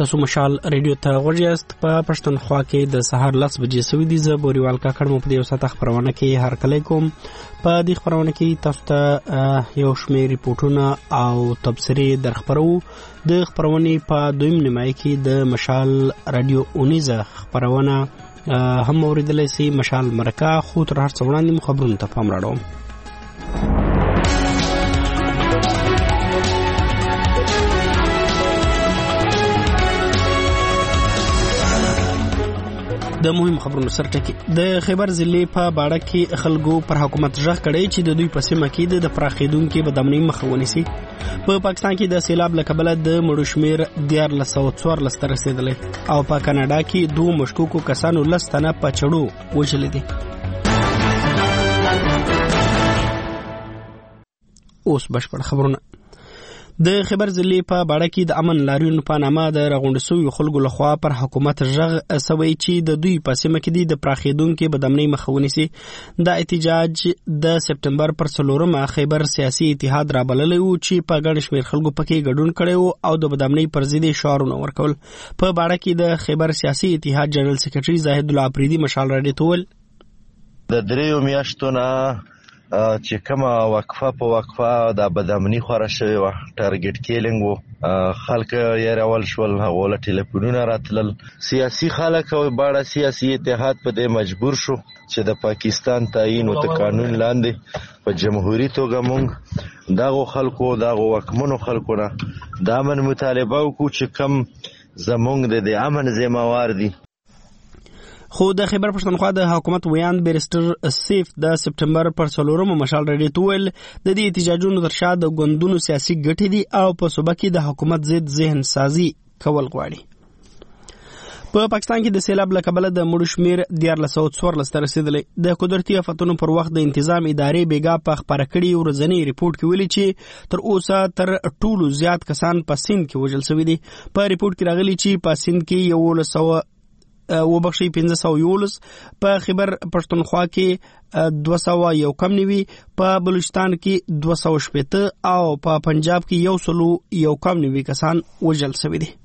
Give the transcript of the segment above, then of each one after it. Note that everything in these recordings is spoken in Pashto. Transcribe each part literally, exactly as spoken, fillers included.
تاسو مشال ریډیو ته غوږ یاست. په پښتونخوا کې د سهار لس بجې سوي دي. زه بوریوال کاکړ مو په دې وساته خبرونه کې هرکلی کوم. په دې خبرونه کې تاسو ته یو شمېر ریپورټونه او تبصرې درخبرو. د خبرونې په دویم نیمایي کې د مشال رادیو اونیزه خبرونه هم اوریدلی سي. مشال مرکه خو تر هر څه وړاندې مو خبرونو ته پام راړوم. د مهم خبرونو سرټکی د خیبر ضلع په باړه کې خلکو پر حکومت ژغ کړی چې د دوی په سیمه کې د پراخېدونکو بدامنۍ مخه ونیسي. په پاکستان کې د سیلاب له کبله د مړو شمېر دیارلس سوه څوارلس ته رسېدلی او په کاناډا کې دوه مشکوکو کسانو لس تنه په چړو وژلي دي. اوس بشپړ خبرونه. د خیبر ضلع په باړه کې د امن لاریون په نامه د راغونډ شویو خلکو لخوا پر حکومت ژغ سوی چې د دوی په سیمه کې د پراخېدونکو بدامنۍ مخه ونیسي. دا احتجاج د سپټمبر پر څلورمه خیبر سیاسي اتحاد رابللی و چې په ګڼ شمېر خلکو پکې ګډون کړی او د بدامنۍ پر ضد شعارونه ورکول. په باړه کې د خیبر سیاسي اتحاد جنرال سکرټري زاهد الله افریدي مشال راډیو ته وویل د دریو میاشتو نه چې کومه وقفه په وقفه د بدامنۍ خوره شوې وه، ټارګټ کیلینګ و، خلک یې راول شول، هغو له ټلیفونونه راتلل. سیاسي خلک او باړه سیاسي اتحاد په دې مجبور شو چې د پاکستان تعیین او قانون لاندې په جمهوریت توګه موږ دغو خلکو دغو واکمنو خلکو نه د امن مطالبه وکړو چې کوم زموږ د امن ذمہوار دي. خو د خیبر پښتونخوا د حکومت ویاند بیرسټر سیف د سپټمبر پر څلورمه مشال راډیو ته ویل د دې احتجاجونو تر شا د ګوندونو سیاسي ګټې دي او په صوبه کې د حکومت ضد ذهن سازي کول غواړي. په پاکستان کې د سیلاب له کبله د مړو شمېر دیارلس سوه څوارلس ته رسېدلی. د قدرتي آفتونو پر وخت د انتظام ادارې بیګا په خپاره کړي ورځنی ریپورټ کې ویلي چې تر اوسه تر ټولو زیات کسان په سیند کې وژل شوي دي. په ریپورټ کې راغلي چې په سیند کې یولس سوه وبخښئ پنځه سوه یولس، په خیبر پښتونخوا کې دوه سوه یو کم نوي، په بلوچستان کې دوه سوه شپېته او په پنجاب کې یو سلو یو کم نوي کسان وژل شوي دي.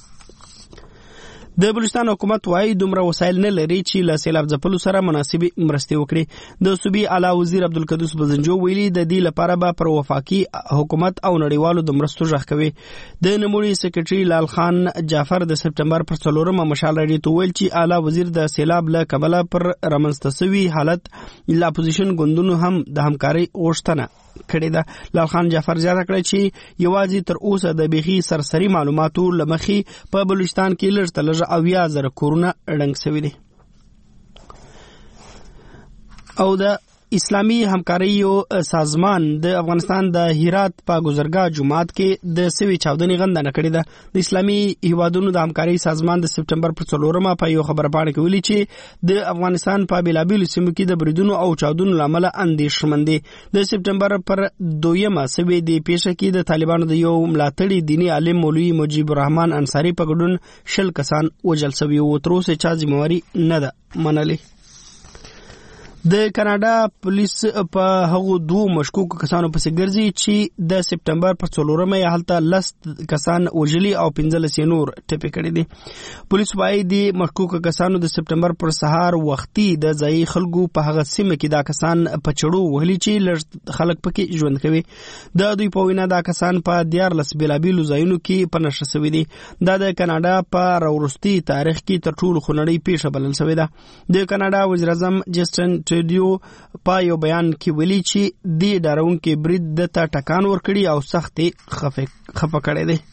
د بلوچستان حکومت وايي دومره وسایل نه لري چې له سیلاب ځپلو سره مناسبې مرستې وکړي. د صوبې اعلی وزیر عبدالقدوس بزنجو ویلي د دې لپاره به پر وفاقي حکومت او نړیوالو د مرستو غږ کوي. د نوموړي سکرټري لال خان جعفر د سپټمبر پر څلورمه مشال راډیو ته ویل چې اعلی وزیر د سیلاب له کبله پر رامنځته شوي حالت له اپوزیشن ګوندونو هم د همکارۍ غوښتنه کړې ده. لال خان جعفر زیاته کړه چې یوازې تر اوسه د بیخي سرسري معلوماتو له مخې په بلوچستان کې لږ تر لږه اویا زره کورونه ړنګ شوي دي. او د اسلامي همکاریو سازمان د افغانستان د هرات په ګذرګاه جماعت کې د سوي چاودنې غندنه کړې ده. د اسلامي هیوادونو د همکارۍ سازمان د سپټمبر پر څلورمه په یو خبره پاڼه کې ویلي چې د افغانستان په بېلابېلو سیمو کې د بریدونو او چاودنو له امله اندېښمن دي. د سپټمبر پر دویمه سوي د پیښه کې د طالبانو د یو ملاتړي دیني عالم مولوي مجیب الرحمن انصاري په ګډون شل کسان وژل شوي وو. تر اوسه چا ذمہواري نه ده منلې. د کاناډا پولیس په هغو دوه مشکوکو کسانو پسې ګرځي چې د سپټمبر پر څلورمه یې هلته لس کسان وژلي او پنځلس یې نور ټپي کړي دي. پولیس وايي د مشکوکو کسانو د سپټمبر پر سهار وختي د ځایي خلکو په هغه سیمه کې دا کسان په چړو وهلي چې لږ خلک پکې ژوند کوي. د دوی په وینا دا کسان په دیارلس بېلابېلو ځایونو کې په نښه شوي دي. دا د کاناډا په راوروستي تاریخ کې تر ټولو خونړۍ پیښه بلل شوې ده. د کاناډا وزیر اعظم جسټن ټروډو په یو بیان کې ویلي چې دې ډارونکي برید د ته ټکان ورکړي او سختې خفه کړی دی.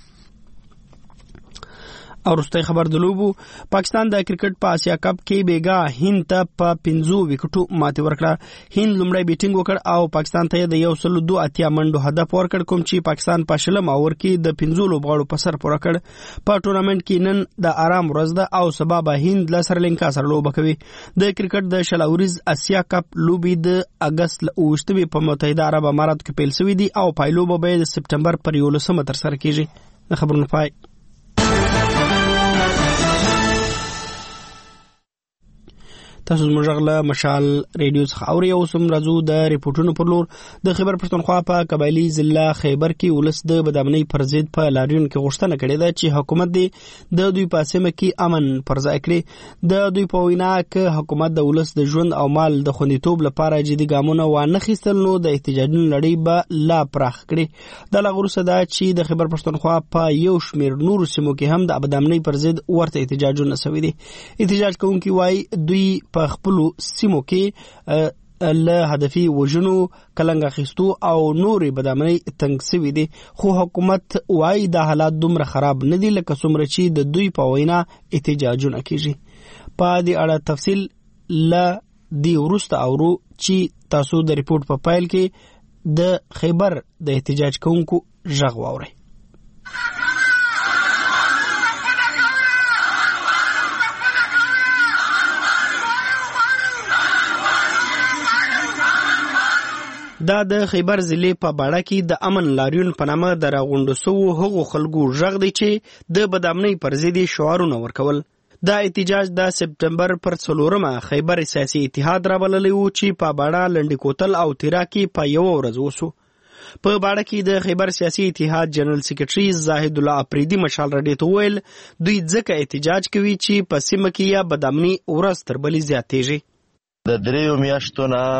او وروستی خبر د لوبو. پاکستان د کرکټ په آسیا کپ کې بیګا هند ته په پنځو وکټو ماتې ورکړه. هند لومړی بیټینګ وکړ او پاکستان ته د یو سل دوه اتیا منډو هدف ورکړ، کوم چې پاکستان په شلم اوور کې د پنځو لوبغاړو په سر پوره کړ. په ټورنمنټ کې نن د آرام ورځ ده او سبا به هند له سریلانکا سره لوبه کوي. د کرکټ د شل اوریز آسیا کپ لوبې د اګست له اوویشتمې په متحده عرب اماراتو کې پیل شوي دي او پایلوبه به د سپټمبر پر یولسمه ترسره کیږي. د خبرونو پای. تاسو زموږ غلا مشال ریډیو څخه اوري او سم راځو د ریپورتونو پر لور. د خیبر پښتونخوا په قبایلی ضلع خیبر کې ولس د بدامنۍ پر ضد په لاریون کې غوښتنه کړې ده چې حکومت دې د دوی په سیمه کې امن پر ځای کړي. د دوی په وینا کې حکومت د ولس د ژوند او مال د خوندیتوب لپاره جدي ګامونه وانخیستل نو د احتجاجونو لړۍ به لا پراخ کړي. د لغورسه دا چې د خیبر پښتونخوا په یو شمیر نور سیمو کې هم د بدامنۍ پر ضد ورته احتجاجونه شوي دي. احتجاج کوونکي وايي دوی په خپل سیمو کې له هدفي وژنو کلنګ اخیستو او نورې بدامنۍ تنګ شوي دي، خو حکومت وايي دا حالات دومره خراب نه دي لکه څومره چې د دوی په وینا احتجاجونه کیږي. په دې اړه تفصیل له دې وروسته اورو چې تاسو د ریپورت په پایل کې د خیبر د احتجاج کوونکو غږ واورئ. دا د خیبر ضلع په باړه کې د امن لاریون په نامه د راغونډو سوو هغو خلکو غږ دی چې د بدامنۍ پر ضد شعارونه ورکول. دا احتجاج د سپټمبر پر څلورمه خیبر سیاسي اتحاد رابللی و چې په باړه لنډی کوتل او تیرا کې په یو ورځ وسو. په باړه کې د خیبر سیاسي اتحاد جنرال سیکریټري زاهد الله اپریدي مشال رډي ته ویل دوی ځکه احتجاج کوي چې په سیمه کې یا بدامنۍ ورځ تر بلې زیاتېږي. د دریو میاشتو نه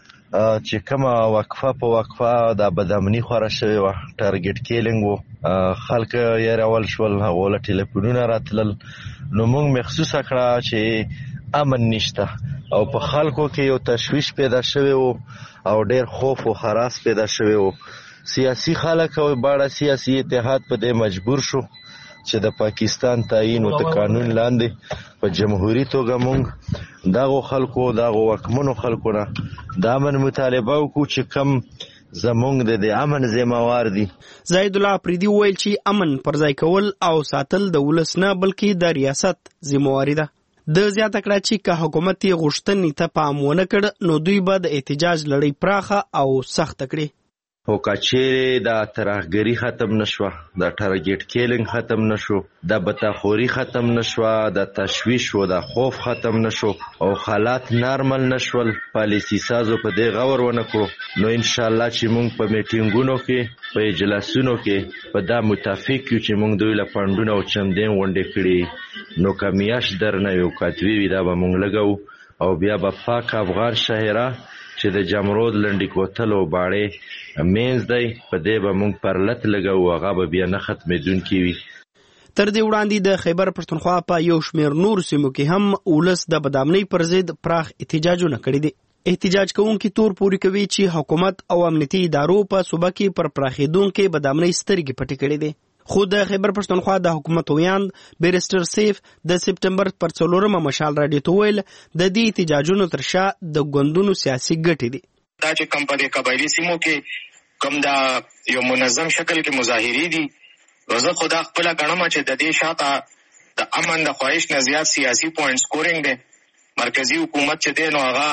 چې کومه وقفه په وقفه د بدامنۍ خوره شوې وه، ټارګټ کیلینګ و، خلک یې راول شول، هغو له ټلیفونونه راتلل، نو موږ محسوسه کړه چې امن نشته او په خلکو کې یو تشویش پیدا شوی و او ډېر خوف و خراس پیدا شوی و. سیاسي خلک او باړه سیاسي اتحاد په دې مجبور شو چې د پاکستان تعیین او د قانون لاندې په جمهوریت توګه موږ دغو خلکو دغو واکمنو خلکو نه د امن مطالبه وکړو چې کم زموږ د دې امن ذمہوار دي. زاهد الله اپریدي ویل چې امن پر ځای کول او ساتل د ولس نه بلکې د ریاست ذمہواري ده. د زیاته کړه چې که حکومت یې غوښتنې ته پام ونه کړ نو دوی به د احتجاج لړۍ پراخه او سخته کړي. خو که چیرې دا ترهګري ختم نشوه، دا ټارګټ کیلینګ ختم نشو، دا بتاخوري ختم نشوه، دا تشویش و دا خوف ختم نشو او حالات نارمل نشول، پالیسی سازو په دې غور ونه کړو، نو انشاءالله چې موږ په میټینګونو کې په اجلاسونو کې په دا متفق یو چې موږ دوی له پنډونه او چمدین غونډې کړي، نو که میاشت درنه یو کاتوي وي دا به موږ لګو او بیا به پاک افغان شهره چې د جمرود لنډی کوتل او باړې مینځ دی په دې به موږ پر لت لګو، هغه به بیا نه ختمېدونکي وي. تر دې وړاندې د خیبر پښتونخوا په یو شمېر نور سیمو کې هم ولس د بدامنۍ پر ضد پراخ احتجاجونه کړي دي. احتجاج کوونکي تور پورې کوي چې حکومت او امنیتي ادارو په صوبه کې پر پراخېدونکې بدامنۍ سترګې پټې کړي دي. خو د خیبر پښتونخوا د حکومت ویاند بیرسټر سیف د سپټمبر پر څلورمه مشال راډیو ته ویل د دې احتجاجونو تر شا د ګوندونو سیاسي ګټې دي. دا چې کم په دې قبایلي سیمو کې کم دا یو منظم شکل کې مظاهرې دي، زه خو دا خپله ګڼم چې د دې شاته د امن د خواهش نه زیات سیاسي پوینټ سکورینګ دی. مرکزي حکومت چې دی نو هغه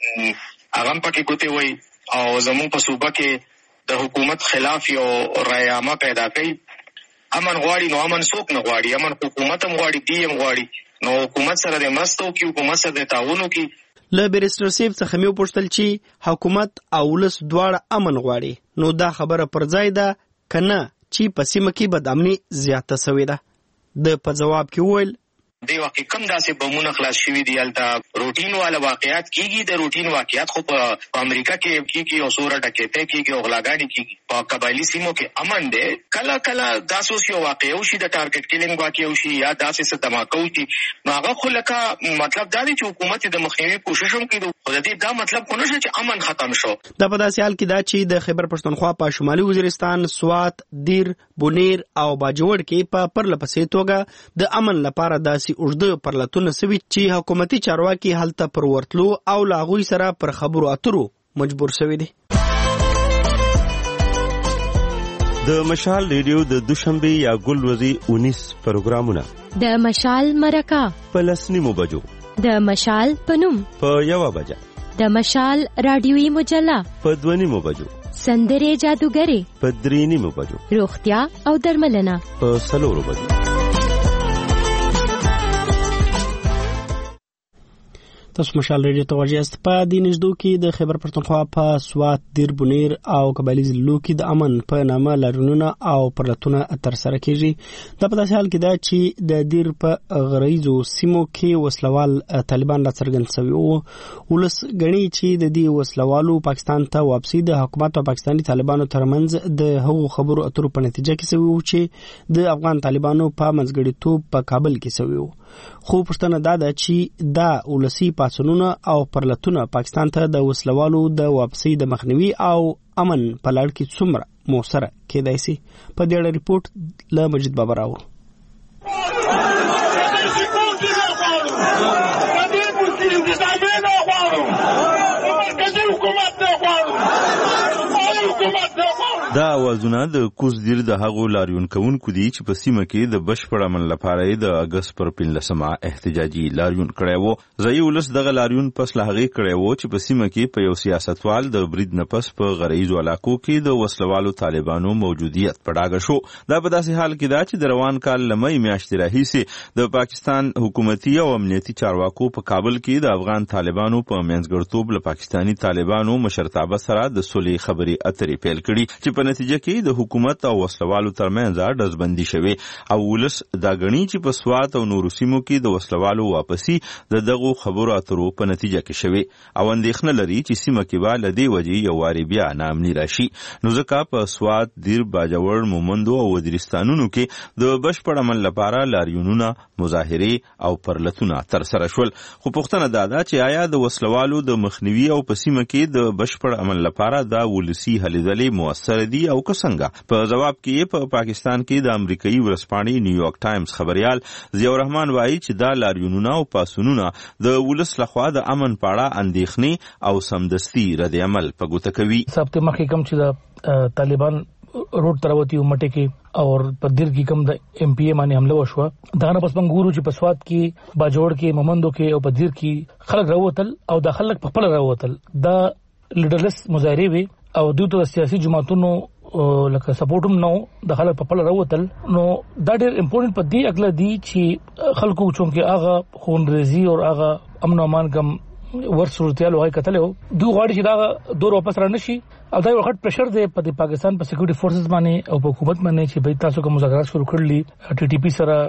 هغه هم پکې ګوتې وایي او زموږ په صوبه کې د حکومت خلاف یو رایه عامه پیدا کوي. امن غواړي نو امن څوک نه غواړي، امن حکومت هم غواړي، دی هم غواړي، نو حکومت سره د مرسته وکړي، حکومت سره د تعاون وکړي. له بیرسټر سیف څخه مې وپوښتل چې حکومت او ولس دواړه امن غواړي نو دا خبره پر ځای ده که نه چې په سیمه کې بدامنۍ زیاته سوې ده. د په جواب کې وویل دی واقع کم داسې بمونه خلاص شوي دي، هلته روټین والا واقعیات کیږي. د روټین واقعیات خو په امریکا کې کیږي او سوره ډکیتۍ کیږي او غلاګانې کیږي. په قبایلي سیمو کې امن دی. کله کله داسې یو واقع وشي د ټارګټ کیلینګ واقع وشي یا داسې څه دماکه وشي، نو هغه خو لکه مطلب دا دی چې حکومت د مخنیوي کوشش هم کوي، خو د دې دا مطلب خو نشته چې امن ختم شو. دا په داسې حال کې دا چې د خیبر پښتونخوا په شمالي وزیرستان، سوات، دیر، بونیر او باجوړ کې په پرله پسې توګه د امن لپاره داسې اوږده پرلتونه سوي چې حکومتي چارواکي هلته پر ورتلو او له هغوی سره پر خبرو اترو مجبور سوي دي. د مشال ریډیو د دوشنبه یا ګلوري انیس پروګرامونه، د مشال مرکه په لسنیمو بجو، د مشال پنوم په یوه بجه، د مشال رادیوي مجله په دوه بجو، سندرې جادوګري په درې بجو، روغتیا او درملنه په څلورو بجو. تاسو مشال ریډیو ته واجی است په د نږدې کې د خیبر پښتونخوا په سوات دیر بونیر او قبایلی ضلعو کې د امن په نامه لارونونه او پرلتونه تر سره کیږي. د په داسې حال کې دا چې د دیر په غریزو سیمو کې وسلوال طالبان را څرګند شوي وو. ولس غني چې د دې وسلوالو پاکستان ته واپسی د حکومت او پاکستاني طالبانو ترمنځ د هغو خبرو اترو په نتیجه کې شوی وو چې د افغان طالبانو په منځګړیتوب په کابل کې شوی وو. خو پښتنه دا ده چې دا ولسی پاسونونه او پرلتونه پاکستان ته د وسلوالو د واپسی د مخنیوي او امن په لړ کې څومره موثره کېدای شي. په دې اړه ریپورت له مجید بابا راوړو. دا اوازونه د کوز دیر د هغو لاریون کوونکو دي چې په سیمه کې د بشپړ امن لپاره د اگست پر پنځلسمه احتجاجي لاریون کړی وو. ځایي ولس دغه لاریون پس له هغې کړی وو چې په سیمه کې په یو سیاستوال د برید نه پس په غرایزو علاقو کې د وسلوالو طالبانو موجودیت په ډاګه شو. دا په داسې حال کې ده چې د روان کال له مۍ میاشتې راهیسې د پاکستان حکومتي او امنیتي چارواکو په کابل کې د افغان طالبانو په منځګړیتوب له پاکستاني طالبانو مشرتابه سره د صلحې خبرې اترې پیل کړي چې په نتیجه کې د حکومت او وسلوالو ترمنځ ډزبندي شوه او ولس دا غني چې په سوات او نورو سیمو کې د وسلوالو واپسی د دغه خبرو اترو په نتیجه کې شوه او اندېښنه لري چې سیمه کې به لدی وجې یو واری بیا نامني راشي. نو ځکه په سوات دیر باجوړ مومندو او وزیرستانونو کې د بشپړ عمل لپاره لاریونونه مظاهره او پرلتونه تر سره شول. خو پوښتنه دا ده چې آیا د وسلوالو د مخنیوي او په سیمه کې د بشپړ عمل لپاره دا ولسی هلې ځلې موثر دي او که څنګه؟ په جواب کې په پاکستان کې د امریکایي ورځپاڼې نیویارک ټایمز خبريال ضیاء الرحمن وایي چې دا لاریونونه او پاسونونه د ولس لخوا د امن په اړه اندېښنې او سمدستي رد عمل په ګوته کوي. سبت مخکې کوم چې د طالبان روډ تروتی ومټه کې او په دیر کې کوم د ایم پی ای باندې حمله وشوه. دا نه پس منګورو چې په سوات کې باجوړ کې مومندو کې او په دیر کې خلک راوتل او د خلک په خپل راوتل دا لیډرلس مظاهره وي او دوی ته سیاسي جماعتونو لکه سپورټوم نو د خلک په خپل راوتل. نو دا ډېر امپورټنت په دې اګله دی چې خلکو چونکه هغه خونریزي او هغه امن او امان کم ور صورتيال وای کتلو دوه غواړي چې دا دور واپس را نشي او دا یو غټ پریشر دی په پاکستان په سکیورټي فورسز باندې او په حکومت باندې چې به تاسو کوم مذاکرات شروع کړلی ټي ټي پی سره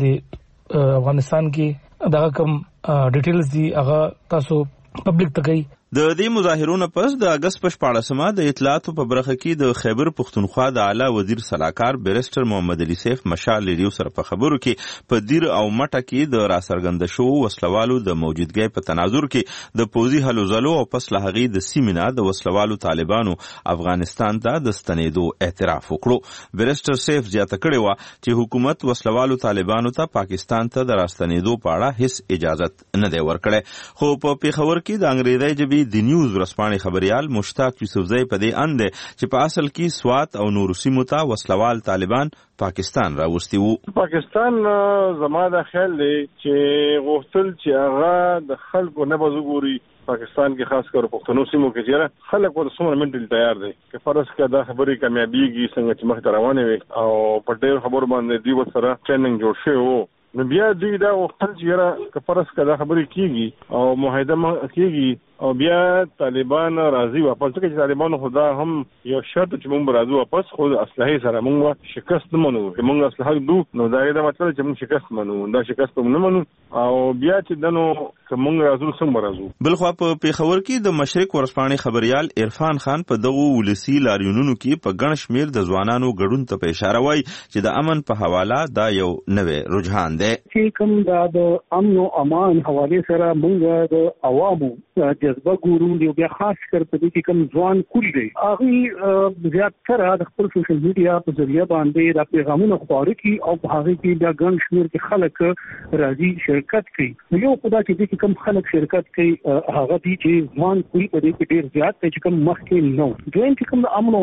په افغانستان کې دا کوم ډیټیلز دی هغه تاسو پبلک ته کوي. د دې مظاهرونو پس د اگست په شپاړسمه د اطلاعاتو په برخه کې د خیبر پښتونخوا د اعلی وزیر صلاحکار بیرسټر محمد علي سیف مشال ریډیو سره په خبرو کې په دیر او مټه کې د راسرګند شو وسلوالو د موجودګۍ په تناظر کې د پوزي هلو زلو او پس له هغې د سیمینه د وسلوالو طالبانو افغانستان ته د ستنېدو اعتراف وکړو. بیرسټر سیف زیاته کړې وه چې حکومت وسلوالو طالبانو ته پاکستان ته د راستنېدو په اړه هیڅ اجازت نه دی ورکړی. خو په پیښور کې د انګریزي ژبې د نیوز ورځپاڼې خبريال مشتاق یوسفزئی په دې اند چې په اصل کې سوات او نورو سیمو ته وسلوال طالبان پاکستان راوستي وو. پاکستان زما د خیال دی چې غوښتل چې هغه د خلکو نه بزګوري پاکستان کې خاص کر پښتنو سیمو کې چې خلک ورته څومره منټل تیار دي چې فرض کړه دا خبرې کامیابیږي څنګه چې مخ ته روانه وي او په ډېر خبرو باندې دی ورسره ټریننګ جوړ شوی وو. نو بیا دوی دا وختل چې یاره که فرض کړه دا خبرې کیږي او معاهده کیږي او بیا طالبان راضي واپس ځکه چې طالبانو خدا هم یو شرط چې موږ راځو واپس خو اسلحه سره موږ شکست منو چې موږ اسلحه دو نو دا دا مطلب چې موږ شکست منو دا شکست نه منو او بیا چې دنو کوم راځو څنګه راځو. بلخو په پیښور کې د مشرق ورځپاڼې خبريال عرفان خان په دغه ولسی لاریونونو کې په ګڼ شمیر د ځوانانو ګډون ته په اشاره وای چې د امن په حواله دا یو نوې رجحان دی چې کوم د امن او امان حواله سره موږ د عوامو جذبه ګورو دی بیا خاص کر په دې کې کوم ځوان کول دی هغه زیات سره د خپل سوشل میډیا په ذریعہ باندې د پیغامونو خبرې کی او په هغه کې بیا ګڼ شمیر کې خلک راځي شرکت کوي. یو خدای چې کوم خلک شرکت کوي هغه دي چې ځوان کوي په دې کې ډیر زیات چې کوم مخکې نو دویم چې کوم امن او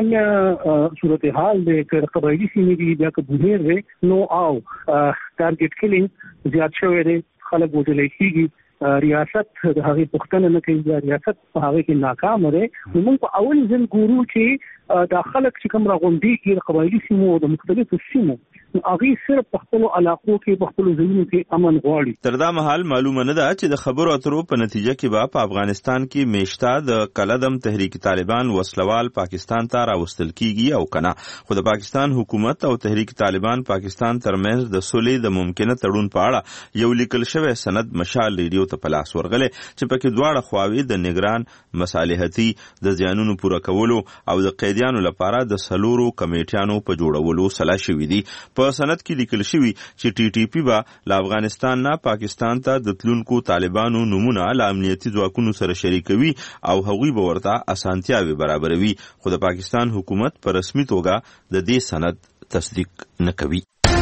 امان صورتحال د قبایلی سیمې دي بیا که بونیر وي نو او ټارګټ کلینګ زیات شوی دی خلک وځلې کیږي ریاست د هغه پښتنه نه کوي ریاست په هغه کې ناکام دی. موږ په اول ځل ګورو چې د خلک چې کوم راغونډي کې قبایلی سیمو او د مختلفو سیمو هغه صرف په خپل علاقو کې په خپل ځایونو کې امن غواړي. تر دا مهال معلومه نه ده چې د خبرو اترو په نتیجه کې به په افغانستان کې میشته د کلدم تحریک طالبان وسلوال پاکستان ته راوستل کیږي او کنه، خو د پاکستان حکومت او تحریک طالبان پاکستان ترمنځ د سولې د ممکنه تړون په اړه یو لیکل شوی سند مشال ریډیو ته په لاس ورغلی چې پکې دواړه خواوې د نگران مصالحتي د زیانونو پوره کولو او د قیدیانو لپاره د سلورو کمیټیانو په جوړولو سلا شوي دي. په سند کې لیکل شوي چې ټي ټي پی به له افغانستان نه پاکستان ته د تلونکو طالبانو نمونه له امنیتي ځواکونو سره شریکوي او هغوی به ورته اسانتیاوې برابروي، خو د پاکستان حکومت په رسمي توګه د دې سند تصدیق نه کوي.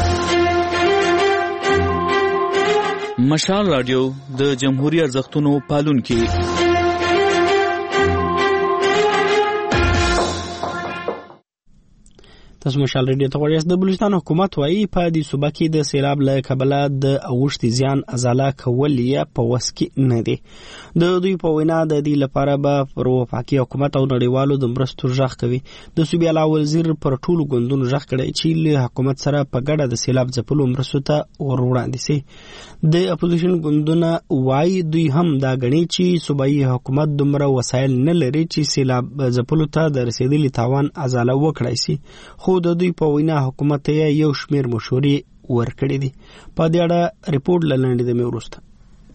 مشال رادیو د جمهوریت ارزښتونو پالونکي. تاسو مشال ریډیو ته غواړئ. د بلوچستان حکومت وایي په دې صوبه کې د سیلاب له کبله د اوښتي زیان ازاله کول یې په وس کې نه دي. د دوی په وینا د دې لپاره به پر وفاقي حکومت او نړیوالو د مرستو غږ کوي. د صوبې اعلی وزیر پر ټولو ګوندونو غږ کړی چې له حکومت سره په ګډه د سیلاب ځپلو مرستو ته ور وړاندې سي. د اپوزیشن ګوندونه وایي دوی هم دا ګڼي چې صوبایي حکومت دومره وسایل نه لري چې سیلاب ځپلو ته د رسیدلي تاوان ازاله وکړای شي، خو د دوی په وینا حکومت یې یو شمیر مشورې ورکړي دي. په دې اړه ریپورت لاندې د مې وروسته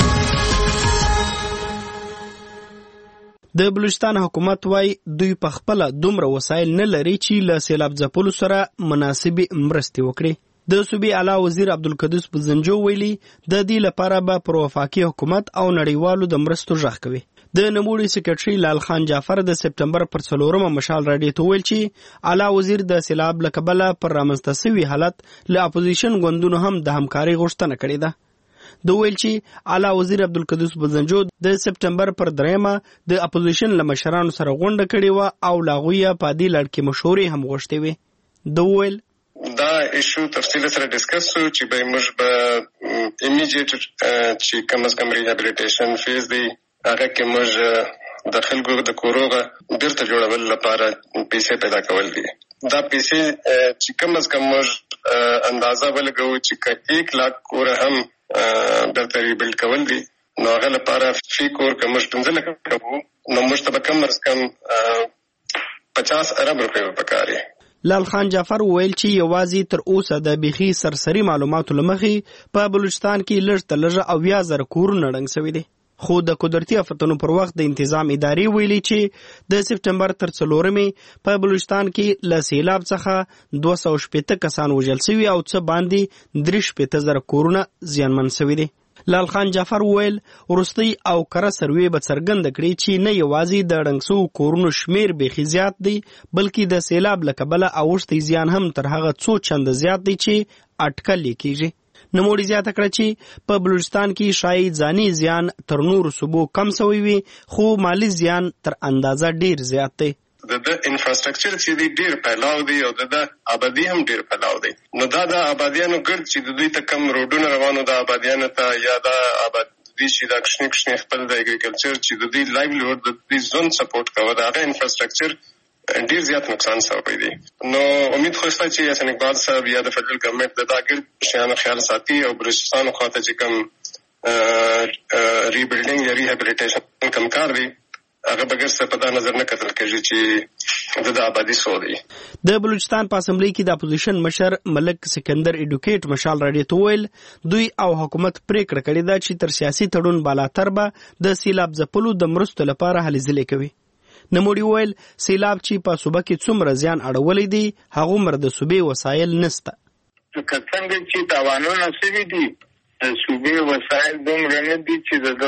د بلوچستان حکومت وای دوی په خپل دومره وسایل نه لري چې له سیلاب ځپلو سره مناسبې مرستې وکړي. د صوبې اعلی وزیر عبدالقدوس بزنجو ویلي د دې لپاره به پر وفاقي حکومت او نړیوالو د مرستو غږ کوي. د نوموړي سکرټري لال خان جعفر د سپتمبر پر څلورمه مشال راډیو ته ویل چې اعلی وزیر د سیلاب له کبله پر رامنځته شوي حالت له اپوزیشن ګوندونو هم د همکارۍ غوښتنه کړې ده. د ویل چې اعلی وزیر عبدالقدوس بزنجو د سپتمبر پر دریمه د اپوزیشن له مشرانو سره غونډه کړې وه او له هغوی په دې لړ کې مشورې هم غوښتې وې. د ویل دا ایشو تفصیل سره ډیسکس شو چې به موږ به ایمیډیټ چې کم از کم ریهابیلیټیشن فیز دی هغه کې موږ د خلکو د کوروغه بیرته جوړول لپاره پیسې پیدا کول دي. دا پیسې چې کم از کم موږ اندازه ولګو چې یک لاک کور هم بیرته ریبیلډ کول دي، نو هغه لپاره فی کور که موږ پنځه لکه کوو نو موږ ته به کم از کم پچاس ارب روپۍ پکاري. لال خان جعفر ویل چې یوازې تر اوسه د بيخي سرسري معلوماتو لمخې په بلوچستان کې لږ تر لږه اویا زره کورونه ړنګ شوي دي، خو د قدرتي آفتونو پر وخت د انتظام ادارې ویلي چې د سپتمبر تر څلورمې په بلوچستان کې له سیلاب څخه دوه سوه شپېته کسان وژل شوي او څه باندې درې شپېته زره کورونه زیانمن شوي دي. لال خان جعفر ویل وروستۍ او کره سروې به څرګنده کړي چې نه یوازې د ړنګ شوو کورونو شمیر بیخي زیات دی بلکې د سیلاب له کبله اوښتی زیان هم تر هغه څو چنده زیات دی چې اټکل یې کیږي. نوموړي زیاته کړه چې په بلوچستان کې شاید ځاني زیان تر نورو صوبو کم شوی وي خو مالی زیان تر اندازه ډیر زیات دی. د د انفراستراکچر چې دی ډیر پهلاو دی او د آبادی هم ډیر پهلاو دی، نو دا د آبادیانو ګرد چې د دوی ته کم روډونه روانو د آبادیانو ته یا د آبادی چې دا کشنی کشنی خپل د اګریکلچر چې د دوی لایولیهود د دوی ځون سپورټ کوي دا هغه انفراستراکچر ډیر زیات نقصان شوی دی. نو امید خو شته چې حسن اقبال صاحب یا د فدرل ګورنمنت د دا ګرد شیانو خیال ساتي او بلوچستان خواته چې کم ریبیلډینګ یا ریهابیلیټیشن کم کار دی هغه بغیر څه په دا نظر نه کتل کېږي چې د آبادی سو دی. د بلوچستان په اسمبلی کې د اپوزیشن مشر ملک سکندر ایډوکیټ مشال راډیو ته ویل دوی او حکومت پریکړه کړې ده چې تر سیاسي تړون بالاتر به د سیلاب ځپلو د مرستو لپاره هلې ځلې کوي. نوموړي ویل سیلاب چې په صوبه کې څومره زیان اړولی دی هغومره د صوبې وسایل نسته. که څنګه چې تاوانونه شوي دي د صوبې وسایل دومره نه دي چې د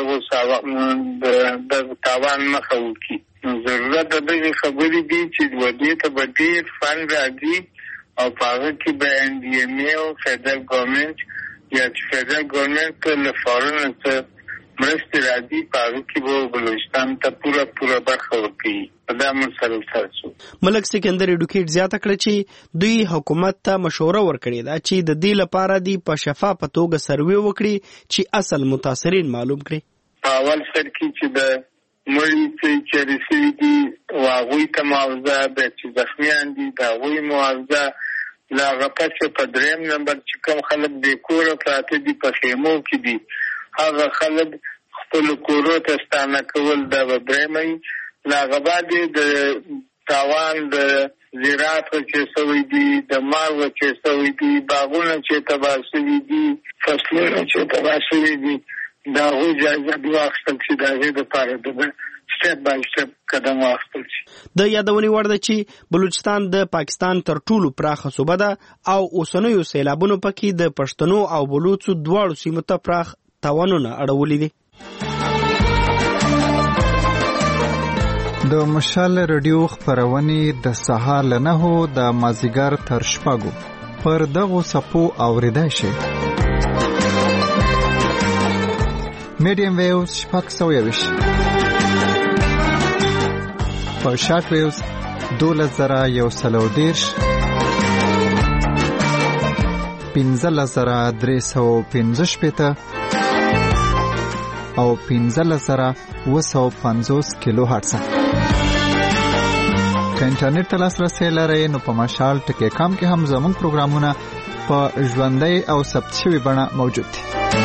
دغو د تاوان مخه وکړي. ضرورت د دغې خبرې دي چې ودې ته به ډېر فنډ راځي او په هغه کې به این ډي ایم اے او فدرل ګورنمنټ یا چې فدرل ګورنمنټ ته له فارن څه مرستې راځي په هغه کې به بلوچستان ته پوره پوره برخه ورکوي. دا مسله تاسو ملک سکندر ایډوکیټ زیاته کړه چې دوی حکومت ته مشوره ورکړې ده چې د دې لپاره دی په شفافه توګه سروې وکړي چې اصل متاثرین معلوم کړي. په اول سر کې چې د مړي چې چیرې شوي دي هغوی ته معاوضه، بیا چې زخمیان دي د هغوی معاوضه، لا غپچ په دریم نمبر چې کوم خلک د کور پراته دي په خیمو کې دي هغه خلک خپل کورو ته ستانه کول دا درېمای لا غبا دي د تاوان د زراعت چې سوي دي د مال چې سوي دي باغونه چې تباسوي دي فصلونه چې تباسوي دي دا هو جایزه دی واخستل چې دا د لپاره د سټپ بای سټپ قدم واخستل شي. د یادونې وړ ده چې بلوچستان د پاکستان تر ټولو پراخه صوبه ده او اوسنیو سیلابونو پکې د پښتنو او بلوچو دواړو سیمو ته پراخ تاوانونه اړولي دي. د مشال رادیو خبرونه د سهار له نهو د مازیګر تر شپږو پر دغو صفو اوریدای شي. میډیم ویوز شپږ سوه یویش په شارټ ویوز دولس زره یو سلو دیرش پنځلس زره درې سوه پنځه شپېته او پنځلس زره اوه سوه پنځوس کیلو هرټز. که انټرنیټ ته لاسرسی لرئ نو په مشال ټکی کام کې هم زموږ پروګرامونه په ژوندۍ او ثبت شوي بڼه موجود دي.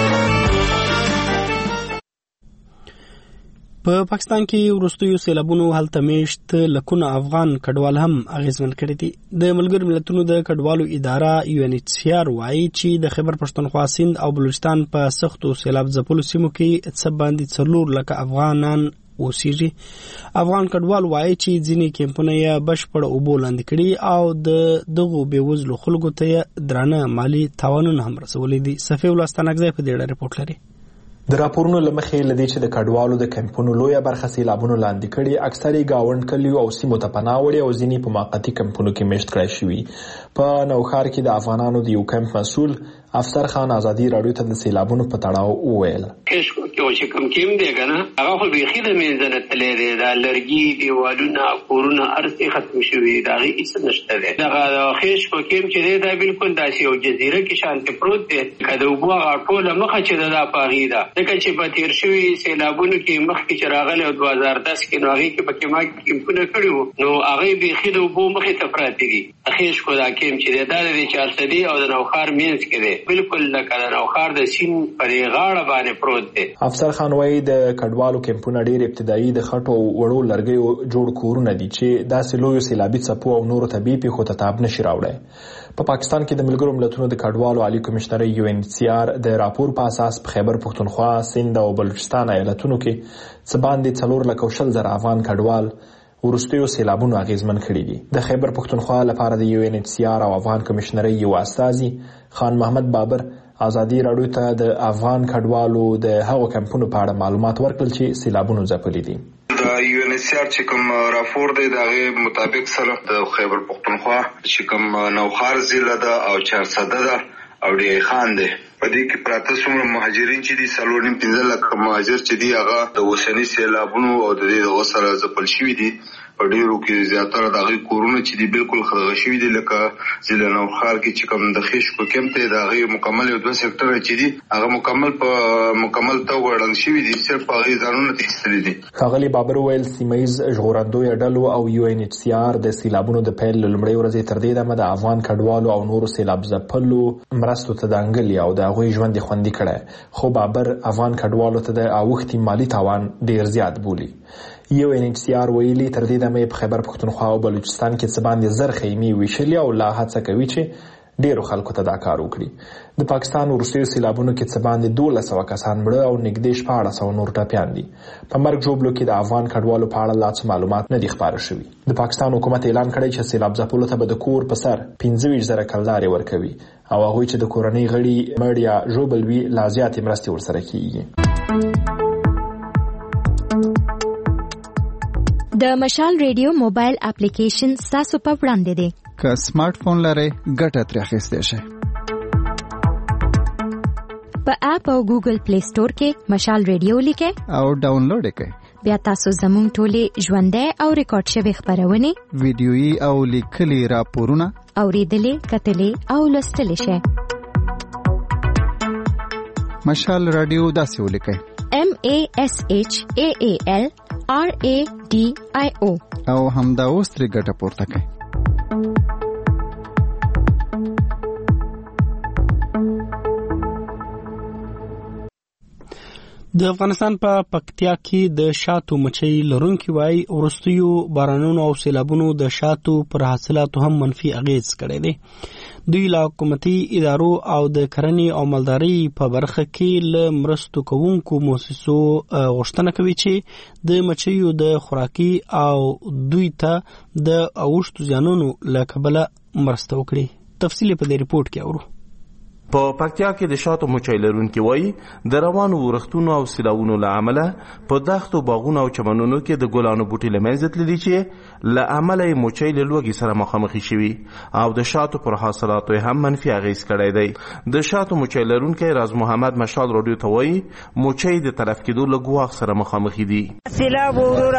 په پاکستان کې وروستیو سیلابونو هلته میشت لکونه افغان کډوال هم اغیزمن کړي دي. د ملګرو ملتونو د کډوالو اداره یو ان ایچ سی آر وايي چې د خیبر پښتونخوا سیند او بلوچستان په سختو سیلاب ځپلو سیمو کې څه باندې څلور لکه افغانان اوسېږي. افغان کډوال وايي چې ځینې کیمپونه یې بشپړ اوبو لاندې کړي او د دغو بېوزلو خلکو ته درانه مالي تاوانونه هم رسولي دي. صفي الله ستانکزی په دې اړه رپورټ لري. د راپورونو لمخې لدی چې د کډوالو د کمپونو لویه برخه سیلابونو لاندې کړي اکثري گاوند کلیو او سیمو ته پناه وړي او ځینې په موقتی کمپونو کې میشت کړای شوي. په نوښار کې د افغانانو د یو کمپ مسؤل افسر خان ازادي راډیو ته د سیلابونو په تړاو وویل کښ چې کوم کېم دی کنه هغه خو به خېده منځنه تلې دی دا لرګي دیوالونه کورونه ارسي ختم شوي دا هیڅ څه نشته دی دا خېش کو کېم چې دی دا بالکل داسې یو جزیره کې شانته پروت دی کله وګوا ټوله مخه چې دا پاغي دا دغه چې په تیر شوي سیلابونو کې مخ کې چراغله دوه هزار دس کې نو هغه کې پکې ما کېمونه کړیو نو هغه به خېده وبو مخه ته پراته دي خېش کو دا کېم چې دی دا د چارسدي او د نوخار مینس کې دی بالکل لکه د نوخار د سین پرې غاړه باندې پروت دی. افسر خان وايي د کډوالو کمپونه ډېر ابتدایي د خټو وړو لرګیو جوړ کورونه دي چې داسې لوی سیلابي څپو او نورو طبيعي پیښو ته تاب نشي راوړی. په پاکستان کې د ملګرو ملتونو د کډوالو عالی کمشنر یو ان سی آر د راپور په اساس په خیبر پښتونخوا سند او بلوچستان ایالتونو کې څه باندې څلور لک او شل زره افغان کډوال ورستیو سیلابونو اغیزمن کړي دي. د خیبر پښتونخوا لپاره د یو ان ایچ سی آر او افغان کمشنر یو استازي خان محمد بابر ازادي راډیو ته د افغان کډوالو د هغو کمپونو په اړه معلومات ورکړل چې سیلابونو ځپلي دي. د یو ان ایچ سی آر چې کوم راپور دی دغه مطابق سره د خیبر پښتونخوا چې کوم نوخار ضلع ده او چارسده ده او ډی خان دی په دې کې پراته څومره مهاجرین چې دي څلور نیم پنځه لک مهاجر چې دي هغه د اوسنی سیلابونو او د دې د سره ځپل شوي دي. په ډیرو کې زیاتره د هغې کورونه چې دي بالکل خدغه شوي دي لکه ضلع نوخار کې چې کوم د خېشکو کمپ دی د هغې مکمل یو دوه سیکټره چې دي هغه مکمل په مکمل توګه ړنګ شوي دي صرف په هغې ځانونه ته ایستلي دي. ښاغلي بابر وویل سیمه ییز ژغورندویو ډلو او یو ان ایچ سی آر د سیلابونو د پیل له لومړۍ ورځې تر دې دمه د افغان کډوالو او نورو سیلاب ځپلو مرستو ته دانګلي او د هغوی ژوند یې خوندي کړی خو بابر افغان کډوالو ته د اوښتي مالي تاوان ډېر زیات بولي. یو ان ایچ سی آر ویلي تر دې دمه په خیبر پښتونخوا او بلوچستان کې څه باندې زر خیمې ویشلي او لا هڅه کوي چې ډیرو خلکو ته دا کار وکړي. د پاکستان وروستیو سیلابونو کې څه باندې دولس سوه کسان مړه او نږدې شپاړس سوه نور ټپیان دي. په مرګ ژوبلو کې د افغان کډوالو په اړه لا څه معلومات نه دي خپاره شوي. د پاکستان حکومت اعلان کړی چې سیلاب ځپلو ته به د کور په سر پنځه ویشت زره کلدارې ورکوي او هغوی چې د کورنۍ غړي مړ یا ژوبل وي لا زیاتې مرستې ورسره کیږي. د مشال ریډیو موبایل اپلیکیشن ستاسو په وړاندې دی. که سمارټ فون لرئ ګټه ترې اخیستی شئ. په اپ او ګوګل پلی سٹور کې مشال ریډیو لیکئ او ډاونلوډ یې کړئ. بیا تاسو زموږ ټولې ژوندۍ او ریکارډ شوې خپرونې ویډیويي او لیکلي راپورونه اورېدلې کتلې او لوستلی شئ. مشال رادیو داسې ولیکئ M A S H A A L R A D I O او همدا اوس ترې ګټه پورته کړئ. د افغانستان په پکتیا کې د شاتو مچۍ لرونکي وای ورستیو بارانونو او سیلابونو د شاتو پر حاصلاتو هم منفي اغیز کړی دی. دوی له حکومتي ادارو او د کرنې او مالدارۍ په برخه کې له مرستو کوونکو مؤسسو غوښتنه کوي چې د مچیو د خوراکي او دوی ته د اوښتو زیانونو له کبله مرسته وکړي. تفصیل په دې ریپورت کې اورو. په پکتیا کې د شاتو مچۍ لرونکي وایي د روانو ورښتونو او سیلاونو له امله په دښتو باغونو او چمنونو کې د ګلانو بوټي له منځه تللي چې له امله یې مچۍ له لوږې سره مخامخې شوي او د شاتو پر حاصلاتو هم منفي اغیز کړی دی. د شاتو مچۍ لرونکی راز محمد مشال راډیو ته وایي مچۍ د تلف کېدو له ګواښ سره مخامخې دي. سیلاب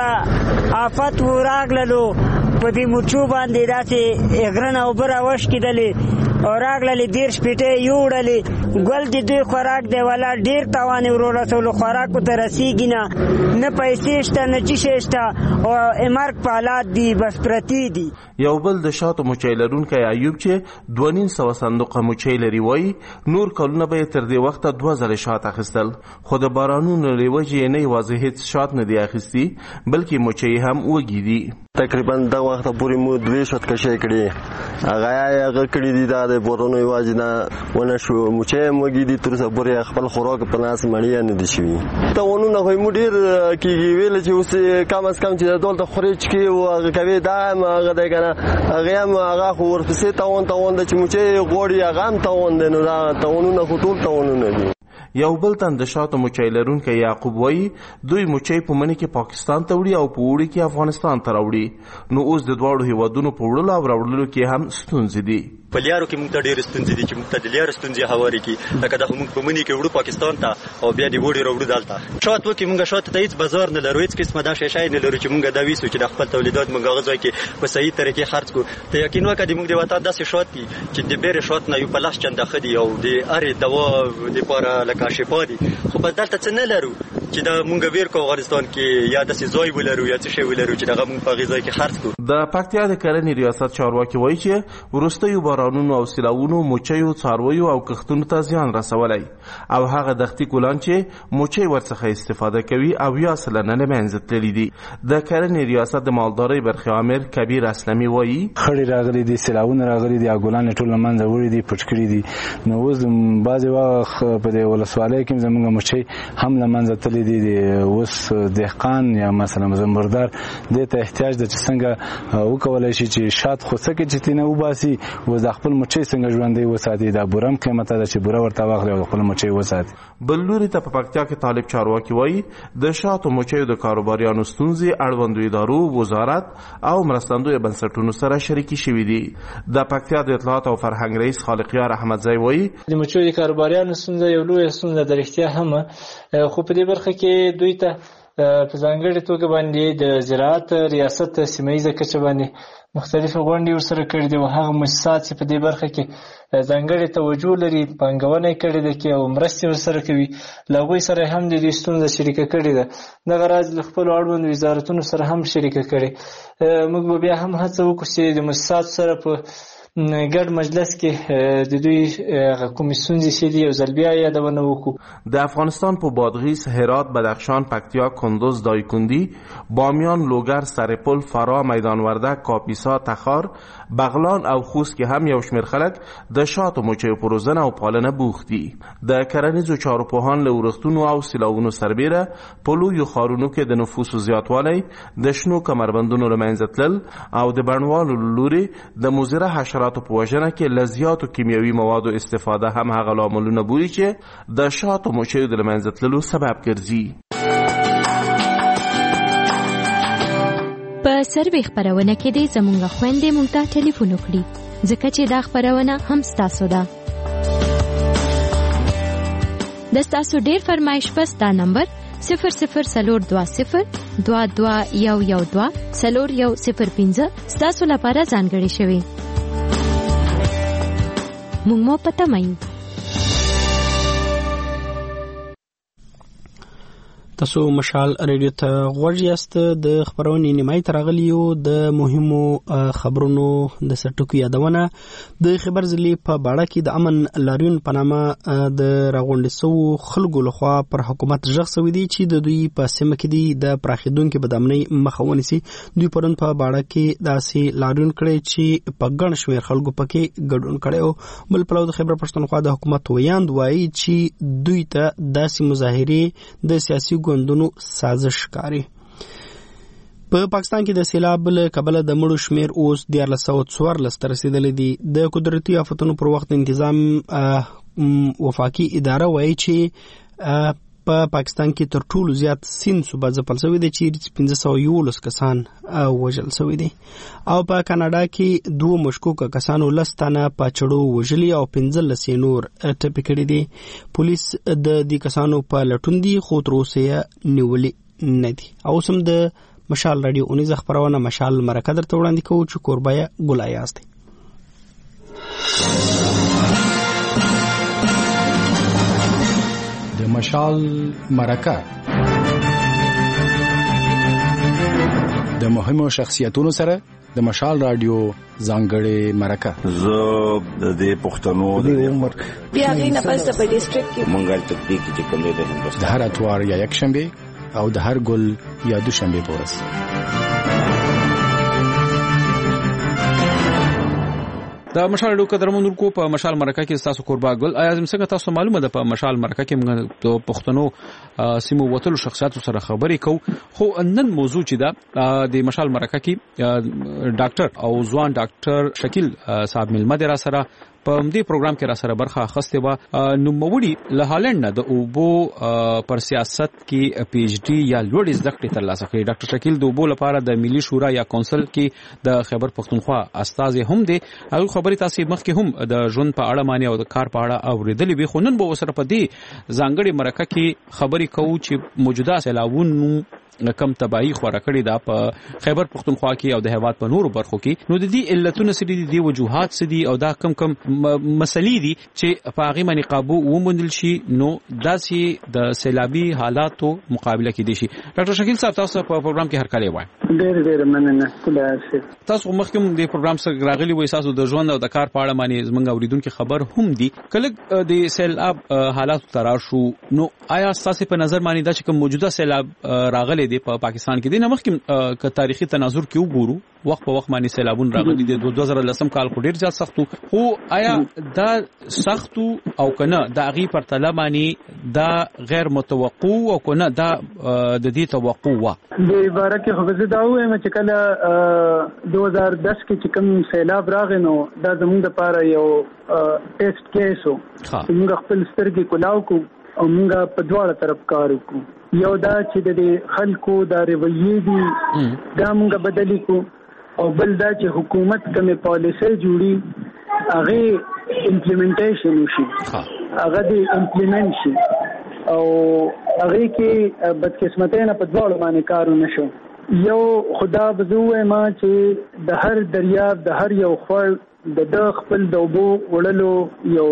وروره آفت وراغللو په دې مچو باندې داسې غرنه اوبه راوشکېدلې او راغللې دېرش پیټۍ یوړلې ګل د دوی خوراک دی والا ډېر تاوان یې ورورسولو خوراکو ته رسېږي نه نه پیسې شته نه چیشی شته او مرګ په حالات دي بس پرتې دي. یو بل د شاتو مچۍ لرونکی ایوب چې دوه نیم سوه صندوقه مچۍ لري وایي نور کلونه به یې تر دې وخته دوه ځلې شات اخیستل خو د بارانونو له وجې یې نه یوازې هېڅ شات نه دي اخیستي بلکې مچۍ هم وږي دي. تقریبا دغه وخت پورې مو دوې شات کشۍ کړي هغه یې هغه کړي دي دا د بارانو یوازې نه ونه شو مچۍ هم وږي دي تر اوسه پورې خپل خوراک په لاس مړیا نه دي شوي. تاوانونه خو یې مو ډېر کېږي ویله چې اوس کم از کم چې دلته خورې چکې او هغه کوي دا هم هغه دی که نه هغې هم هغه خو ورپسې تاوان تاوان ده چې مچۍ غواړي هغه هم تاوان دی نو دا تاوانونه خو ټول تاوانونه دي. یو بل تن د شاتو مچۍ لرونکی یعقوب وایي دوی مچۍ په مني کې پاکستان ته وړي او په اوړي کې افغانستان ته راوړي نو اوس د دواړو هیوادونو په وړلو او راوړلو کې هم ستونزې دي. په لیارو کې موږ ته ډېرې ستونزې دي چې موږ ته د لیارو ستونزې هوارې کړي لکه دا خو موږ په مني کې وړو پاکستان ته او بیا د اوړي راوړو دلته شات وکړي موږ شاتو ته هېڅ بازار نه لرو هېڅ قسمه دا شی نه لرو چې موږ دا ویسو چې د خپل تولیدات موږ هغه ځای کې په صحیح طریقې خرڅ کړو. ته یقین وکړه د موږ د وطن داسې شات دي چې د بیرې شات نه یو په لاس چنده ښه دي او د هرې دوا دپاره لکه شفا دي خو بس دلته څه نه لرو چې دا مونږ ویر کو افغانستان کې یا داسې ځای ولرو یا څه شی ولرو چې دغه مونږ په هغې ځای کې خرڅ کړو. د پکتیا د کرنې ریاست چارواکي وایي چې وروستیو بارانونو او سیلاونو مچیو څارویو او کښتونو ته زیان رسولی او هغه دښتي ګلان چې مچۍ ورڅخه استفاده کوي او یا سلنه له منځه تللي دي. د کرنې ریاست د مالدارۍ برخې عامر کبیر اسلمي وایي خړې راغلي دي سیلاونه راغلي دي او ګلان یې ټول له منځه وړي دي پټ کړي دي نو اوس بعضې وخت په دې ولسوالۍ کې زموږ مچۍ هم له منځه تللي دي. اوس دهقان یا مثلا زمبردار دې ته احتیاج ده چې څنګه وکولای شي چې شات خو څه کې چې تینه وباسي و د خپل مچۍ څنګه ژوندۍ وساتي دا بوره هم قیمته ده چې بوره ورته واخلي او خپل مچۍ وساتي. بل لوري ته په پکتیا کې طالب چارواکي وایي د شاتو مچیو د کاروباریانو ستونزې اړوندو ادارو وزارت او مرستندویه بنسټونو سره شریکي شوي دي. د پکتیا د اطلاعات او فرهنګ رئیس خالقیار احمدزی وایي د مچیو د کاروباریانو ستونزه یو لویه ستونزه د رښتیا هم خو په دې برخه کې دوی ته په ځانګړې توګه باندې د زراعت ریاست سیمهیزه کچه باندې مختلفې غونډې ورسره کړي دي او هغه مؤسسات چې په دې برخه کې ځانګړې توجه لري پانګونه یې کړې ده کې او مرستې ورسره کوي له هغوی سره هم د دې ستونزه شریکه کړې ده. دغه راز له خپلو اړوندو وزارتونو سره هم شریکه کړې. موږ به بیا هم هڅه وکړو چې د مؤسساتو سره په ګډ مجلس کې د دوی کومې ستونزې چې دي یو ځل بیا یادونه وکړو. د افغانستان په بادغیس، هرات، بدخشان، پکتیا، کندوز، دایکندی، بامیان، لوګر، سرپل، فرا، میدان وردک، کاپیسا، تخار، بغلان او خوست کې هم یو شمېر خلک د شاتو مچیو په روزنه او پالنه بوخت دي. د کرنیزو چارو پوهان له ورښتونو او سیلاونو سربیره په لویو ښارونو کې د نفوسو زیاتوالی، د شنو کمربندونو له منځه تلل او د بڼوالو له لورې د مضره حشراتو په وژنه کې له زیاتو کیمیاوي موادو استفاده هم هغه لاملونه بولي چې د شاتو مچیو د له منځه تللو سبب ګرځي. په سروې خپرونه کې دې زموږ خويندې مونږ ته ټلیفون وکړي ځکه چې دا خپرونه هم ستاسو ده. د ستاسو ډېر فرمایش پس دا نمبر صفر صفر سلور دوا صفر دوا دوا یو یو دوا سلور یو صفر پنځه ستاسو لپاره ځانګړې شوی. مونږ مو پته مایو. تاسو مشال ریډیو ته غوږ یاست. د خبرونې نیمای ترغلیو د مهمو خبرونو د سټکو یادونه د خبر ځلې په باړه کې د امن لاریون پنامه د راغونډسو خلکو لخوا پر حکومت ژغ سوي دي چې د دوی په سیمه کې دي د پراخیدونکو بدامنۍ مخه ونیسي. دوی پرون په باړه کې داسې لاریون کړی چې په ګڼ شمېر خلکو پکې ګډون کړی او بل پلو د خبر پښتونخوا د حکومت ویاند وایي چې دوی ته داسې مظاهرې د سیاسي ګوندونو سازش کاری. په پاکستان کې د سیلاب له کبله د مړو شمیر اوس دیارلس سوه څوارلس ته رسیدلی دی. د قدرتي آفتونو پر وخت تنظیم وفاقي اداره وایي چې په پاکستان کې تر ټولو زیات سین صوبه ځپل شوی دی چې پنځه سوه یولس کسان وژل شوي دي او په کاناډا کې دوه مشکوکه کسانو لس تنه په چړو وژلي او پنځلس یې نور ټپي کړي دي. پولیس د دې کسانو په لټون دي خو تر اوسه یې نیولي نه دي. او سم د مشال رادیو اونیز خبرونه مشال مرکه درته وړاندې کوو چې کوربایا ګلایاست. د مشال مرکه د مهمو شخصیتونو سره د مشال رادیو ځانګړې مرکه. زه د دې پښتنو د عمر بیا غي نه پس په ډیسټریکټ کې مونږه تطبیق چې کوم دی د هندوستان د هر اتوار یا یک شنبه او د هر ګل یا دوشنبه پورس. د مشال رادیو قدرمن ورکو په مشال مرکه کې تاسو قربا ګل آیا څنګه تاسو معلومه ده په مشال مرکه کې موږ د پښتنو سیمو وتلو شخصیاتو سره خبرې کوو. خو نن موضوع چې ده د مشال مرکه کې ډاکټر او ځوان ډاکټر شکیل صاحب ملمه را سره په دې پروګرام کې را سره برخه اخیسته و. نو موړي له هالند نه د اوبو پر سیاست کې پی ایچ ډي یا لوړ زده کړې ترلاسه کړې. ډاکټر شکیل د اوبو لپاره د ملي شورا یا کونسل کې د خیبر پختونخوا استاد هم دی. هغه خبرې تاسو مخکې هم د ژوند په اړه مانی او د کار په اړه اوریدلې وي. خو نن به وسره په دې ځانګړي مرکه کې خبرې کوو چې موجوده سیلابونو کم تباہی خورا کړی دا په خیبر پختونخوا کې او د هیواد په نورو برخو کې. نو د دې علتونه سړي دي وجوهات سړي او دا کم کم مسلې دي چې په هغه باندې قابو ومنل شي نو داسې د سیلابي حالاتو مقابله کې دي شي. ډاکټر شکیل صاحب تاسو په پروګرام کې هر کله وایي. ډېر ډېر مننه. خدای تاسو مخکې د پروګرام سره راغلي وای تاسو د ژوند او د کار په اړه باندې زمونږ اوریدونکو خبر هم دي. کله د سیلاب حالات ترار شو نو آیا تاسو په نظر باندې دا چې کوم موجوده سیلاب راغلي دی په پاکستان کې د نمخ ک تاریخي تناظر کې وګورو وخت په وخت باندې سیلابون راغلي دي. دوه زره لسم کال کو ډیر زیات سختو خو آیا دا سختو او کنه دا غي پر طلب باندې دا غیر متوقع او کنه دا د دې توقع و د عبارت کې خو زه دا وایم چې کله دوه زره دس کې چې کوم سیلاب راغی نو دا زموږ لپاره یو ټیسټ کیس و. موږ خپل سترګې کولاو کو او موږ په دواړه طرف کار وکړو. یو دا چې د خلکو د رویې دي دا موږ بدلی کو او بل دا چې حکومت کومه پالیسي جوړي هغه امپلیمنټیشن وشي هغه د امپلیمنټ شي او هغه کې بدقسمتۍ نه په دواړو باندې کار نشو. یو خدا بزوه ما چې د هر دریاب د هر یو خور د د خپل د اوبو وړلو یو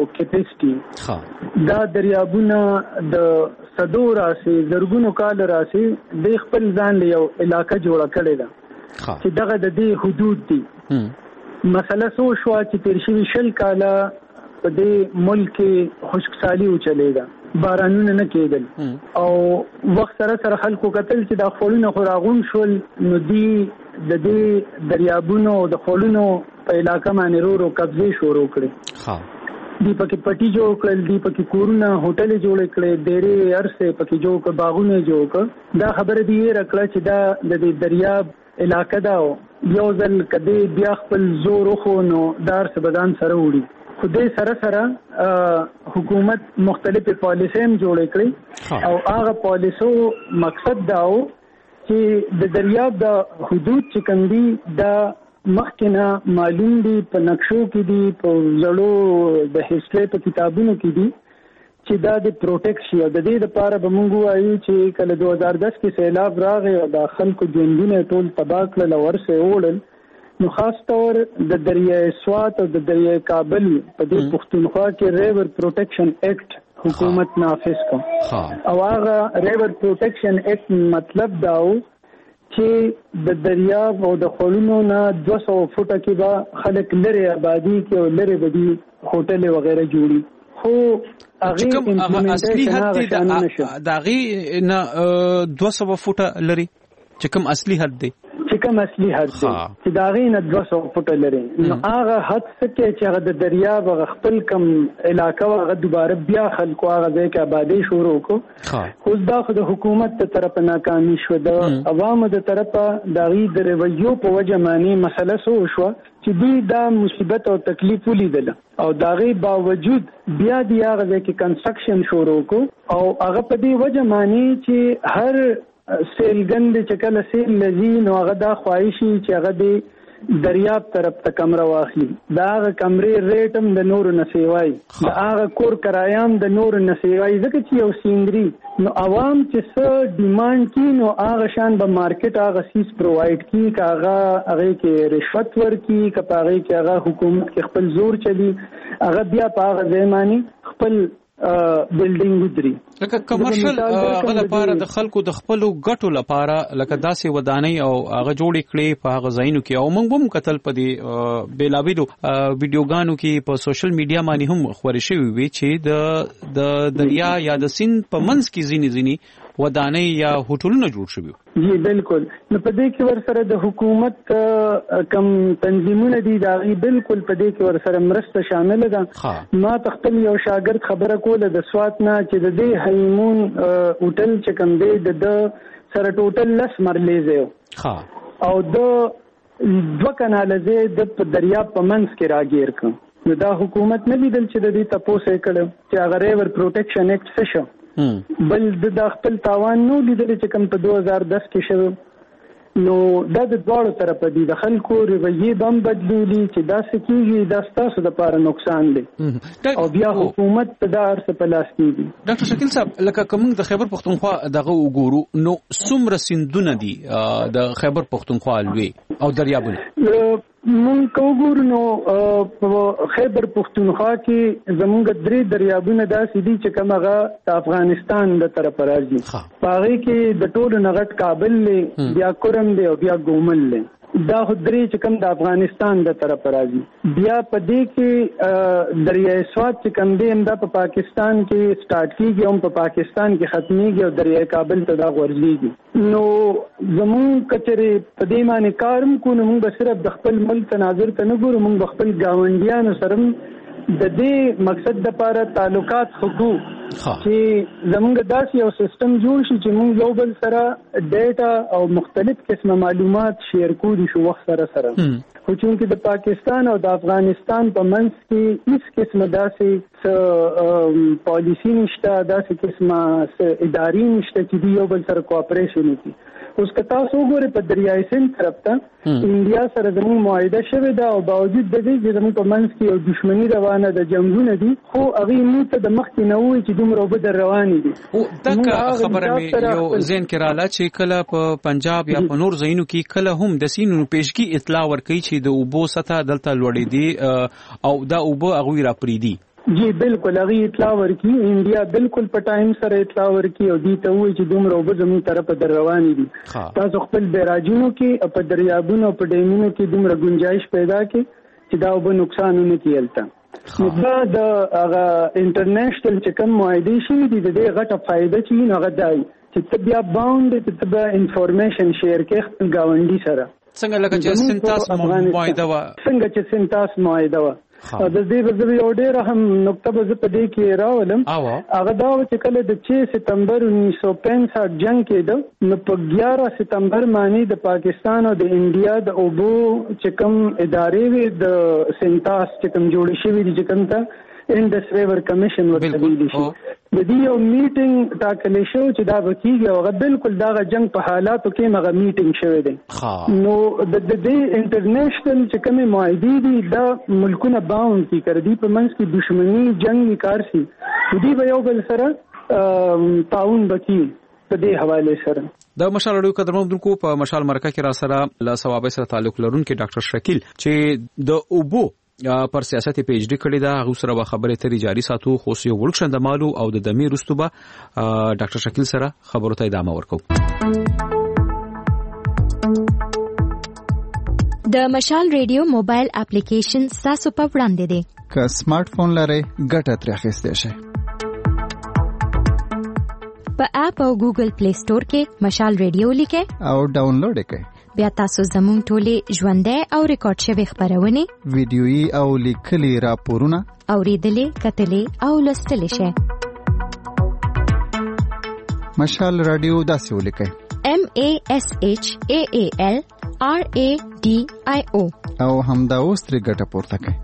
کیپاسټي دا دریابونه د صدو راسي زرګونو کال راسي د خپل ځان له یو علاقې جوړه کړې ده چې دغه د دې حدود دي. مسله سو شو چې تیر شوي شل کاله په دې ملک کې خشکسالي وچلېده بارانونه نه کېدل او وخت سره سره خلکو کتل چې دا خولونه خوراغون شول نو دی د دې دریابونو د خولونو په علاقې باندې ورو قبضه شروع کړې. ها دی پکې پټي جوړ کړل دی پکې کورونه هوټل جوړ کړل ډېرې ارسه پکې جوړ کړ باغونه جوړ کړ. دا خبره دی رکړه چې دا د دریاب علاقې دا یو ځل کدی بیا خپل زور خو نو دار سبدان سره وړي. خدای سره سره حکومت مختلفه پالیسیم جوړ کړې او هغه پالیسو مقصد دا و چې د دریاب د حدود چې کوم دي دا مخکنه معلوم دي په نقشو کې دي په زړو د هیستوري په کتابونو کې دي چې دا د پروټیکشن او د دې لپاره به موږ وایو چې کله دوه هزار دس کې سیلاب راغی او د خلکو ژوندونه ټول تباہ کړل او ورسه وړل نو خاص طور د دریای سوات او د دریای کابل په دې پښتونخوا کې ریور پروټیکشن ایکټ حکومت نافذ کو او هغه ریور پروټیکشن ایکټ مطلب داو چې د دریاب او د خړونو نه دوه سوه فوټه کې به خلک لري آبادی کې او لري بدی هوټل وغیرہ جوړي خو هغه اصلي حد دی د هغه نه دوه سوه فوټه لري چې کوم اصلي حد دی چې کوم اصلي حد دی چې دا غي نه دوه سوه فوټه لري نو هغه حد څخه چې هغه د دریاب خپل کم علاقہ هغه دوباره بیا خلکو هغه ځای کې آبادی شروع کو خو دا خو د حکومت تر طرف ناکامي شو د عوامو د طرفه د غي د رویو په وجه معنی مسله سو شو چې دوی دا مصیبت او تکلیف ولیدل او دا غي باوجود بیا دی هغه ځای کې کنسټرکشن شروع کو او هغه په دې وجه معنی چې هر سیلګند چې کله سیل لذي نو هغه دا خواهشي چې هغه د دریاب طرف ته کمره واخلي دا هغه کمرې ریټم د نور نسیوای دا هغه کور کرایام د نور نسیوای ځکه چې یو سیندري نو عوام چې څه ډیماند کی نو هغه شان به مارکیټ هغه سیس پرووایډ کی کاغه هغه کې رشوت ورکی کپاغه کې هغه حکومت کې خپل زور چلی هغه بیا په هغه ځمانی خپل بلډینګ ودري لکه کمرشل هغه لپاره د خلکو د خپل ګټو لپاره لکه داسې ودانۍ او هغه جوړې کړې په هغه ځایونو کې او موږ هم کتل په دې بیلابیلو ویډیوګانو کې په سوشل میډیا باندې هم خوري شوی وي چې د د دریا یا د سیند په منځ کې ځینې ځینې ودانۍ یا هوټلونه جوړ شوي جی بالکل نو په دې کې ورسره د حکومت کم تنظیمونه دي دا بالکل په دې کې ورسره مرسته شامل ده ما تخپل یو شاګرد خبره کوله د سوات نه چې د دې هیمون هوټل چې کوم دی د سره ټوټل لس مرلې زه او د دوه کناله زه د دریاب په منځ کې راګیر کړم نو دا حکومت نه لیدل چې د دې تاسو یې کړو چې هغه ریور پروټیکشن ایکټ څه شو بل د خپل تاوان نو لیدل چې کوم په دوه هزار دس کې شوه نو دا د دوړو طرف دی د خلکو رویه بم بدلولي چې دا سکیږي دا ستاسو د لپاره نقصان دی او بیا حکومت ته دا ارڅ په لاس کې دي ډاکټر شکیل صاحب لکه کوم د خیبر پختونخوا دغه وګورو نو څومره سیندونه دي د خیبر پختونخوا لوی او دریابونه مونږ کوګور نو په خیبر پختونخوا کې زمونږ درې دریابونه داسې دي چې کومه د افغانستان د طرف راځي پاره کې د ټولو نغټ کابل له بیا کورم دی او بیا ګومل له دا درې چې کوم د افغانستان د طرف راځي بیا په دې کې دریای سوات چې کوم دی هم د په پاکستان کې سٹارټ کیږي او په پاکستان کې ختميږي او دریای کابل ته دا ورځيږي نو زمون کچره په دې معنی کارم کو نو موږ صرف د خپل ملک تناظر ته نه ګورو موږ خپل گاونډیانو سره د دې مقصد د لپاره تعلقات حقوق چې زموږ داسې یو سیستم جوړ شي چې موږ یو بل سره ډیټا او مختلف قسمه معلومات شیر کوو شو وخت سره سره خو چې د پاکستان او د افغانستان په منځ کې هیڅ قسمه داسې پالیسی نشته داسې قسمه اداري نشته چې یو بل سره کوآپریشن وکړي اوس که تاسو وګورئ په دریای سند طرف ته انډیا سره زموږ معاهده شوې ده او باوجود د دې چې زموږ په منځ کې یو دښمني روانه ده جنګونه دي خو هغې موږ ته د مخکې نه وایي چې دومره اوبه در روانې دي دغه خبره مې یو ذهن کې راله چې کله په پنجاب یا په نور ځایونو کې کله هم د سیندونو پیشګي اطلاع ورکوي چې د اوبو سطح دلته لوړې دي او دا اوبه هغوی راپرېږدي جی بالکل هغه اطلاع ورکی انډیا بالکل په ټایم سره اطلاع ورکی او دې ته وایي چې دومره اوبه زموږ طرف در روانې دي تاسو خپل بیراجونو کې په دریابونو په ډیمونو کې دومره گنجائش پیدا کړي چې دا اوبه نقصان نه کیلته نو دا د هغه انټرنیشنل چې کوم معاهده شي د دې غټه فائدہ چې هغه دی چې ته بیا باوند ته بیا انفارمیشن شیر کې خپل گاونډي سره څنګه لکه چې سنتاس معاهده وا څنګه چې سنتاس معاهده وا د دې په یو ډېر هم نقطه به په دې کې راولم هغه دا چې کله د چھ ستمبر انیس سو پینسٹھ جنگ کېده نو په ګیارہ ستمبر باندې د پاکستان او د انډیا د اوبو چې کوم ادارې وي د سنتاس چې کوم جوړې شوې دي چې کوم ته انډس ریور کمیشن ورته ویل شي د دې یو میټینګ ټاکل شو چې دا وکیږي او بالکل دا جنگ په حالاتو کې مغه میټینګ شوی دی نو د دې انټرنیشنل چې کومه معاهده دي دا ملکونه باوند کی کړ دي په منځ کې دښمنی جنگ کار شي دې به یو بل سره تعاون وکړي په دې حواله سره د مشال اړیو قدرمن دونکو په مشال مرکه کې را سره لا ثواب سره تعلق لرونکي ډاکټر شکیل چې د اوبو پر سیاست پی ایچ ډی کړی دا هغه سره خبرې ترې جاری ساتو خو یو ورکشن د مالو او د دمیر رستوبه ډاکټر شکیل سره خبرو ته ادامه ورکو. د مشال ریډیو موبایل اپلیکیشن تاسو په وړاندې دی. که سمارټ فون لرئ ګټه ترې اخیستی شئ. په اپ او ګوګل پلی سٹور کې مشال ریډیو لیکئ او ډاونلوډ یې کړئ. بیا تاسو زموږ ټولې ژوندۍ او ریکارډ شوی خبرونه ویډیويي او لیکلي راپورونه اوریدلې کتلې او لوستلې شئ. مشال رادیو داسې ولیکئ M A S H A A L R A D I O او همدا اوس ترې ګټه پورته کړئ.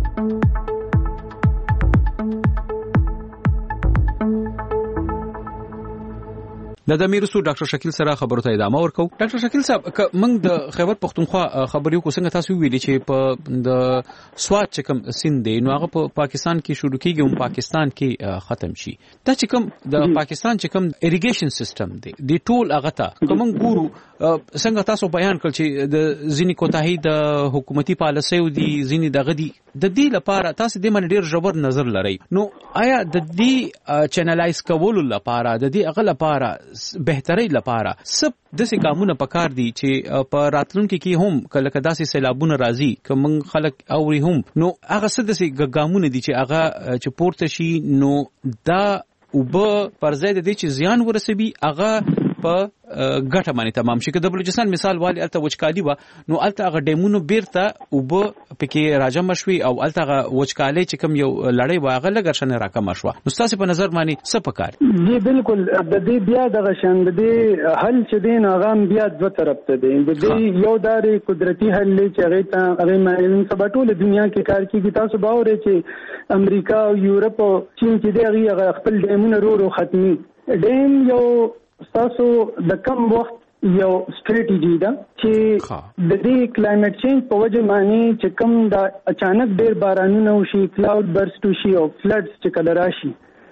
د دمیرسو ډاکټر شکیل سره خبرو ته ادامه ورکو. ډاکټر شکیل صاحب موږ د خیبر پختونخوا خبريو کو څنګه تاسو ویلي چې په د سواد چې کوم سیند دی نو هغه په پاکستان کې شروع کیږي او پاکستان کې ختم شي. دا چې کوم د پاکستان چې کوم اریګیشن سیستم دی د ټول هغه ته کوم ګورو څنګه تاسو بیان کړ چې د ځینی کوتاهی د حکومتي پالیسي او د ځینی دغه دی د دې لپاره تاسو د من ډیر ژور نظر لرئ. نو آیا د دې چینلایز کول لپاره د دې هغه لپاره بهتري لپاره سب د څه قانون پکار دي چې په راتلونکو کې هم کله کدا سي سیلابونه راځي کوم خلک اوري هم نو هغه څه د څه ګامونه دي چې هغه چې پورته شي نو دا وب پر ځای د دې چې زیان ورسوي هغه په ګټه باندې تمام شي. که د بلوچستان مثال والی الته وچکالي و نو الته هغه ډیمونو بیرته وب پکې راجم شوي او الته هغه وچکالي چې کوم یو لړۍ واغه لګر شنه راکم شو. نو تاسو په نظر باندې څه پکار دی؟ بالکل د دې بیا دغه شان د دې حل چې دین هغه بیا دوه طرف ته دی. د دې یو داري قدرتي حل چې هغه ته هغه مې سبا ټول دنیا کې کار کوي. تاسو باور چې امریکا او یورپ او چین چې دی هغه خپل ډیمونو رو رو ختمي. ډیم یو تاسو د کم وخت یو استراتیژي ده چې د دې کلایمټ چینج په وجه باندې چې کم د اچانک ډیر بارانونه وشي کلاود برست وشي او فلډز چې کله راشي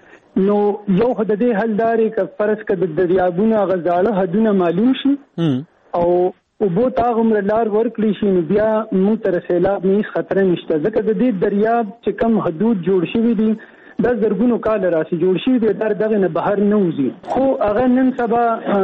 نو یو د دې حل داري ک فرض ک د دریابونو غزاله حدونه معلوم شي او او بو تاغم لار ورکلی شي نو بیا موږ تر سیلاب نه خطر نشته. ځکه د دې دریاب چې کم حدود جوړ شوي دي د زرګونو کال راسي جوړ شي د در دغه نه بهر نه وځي خو هغه نن سبا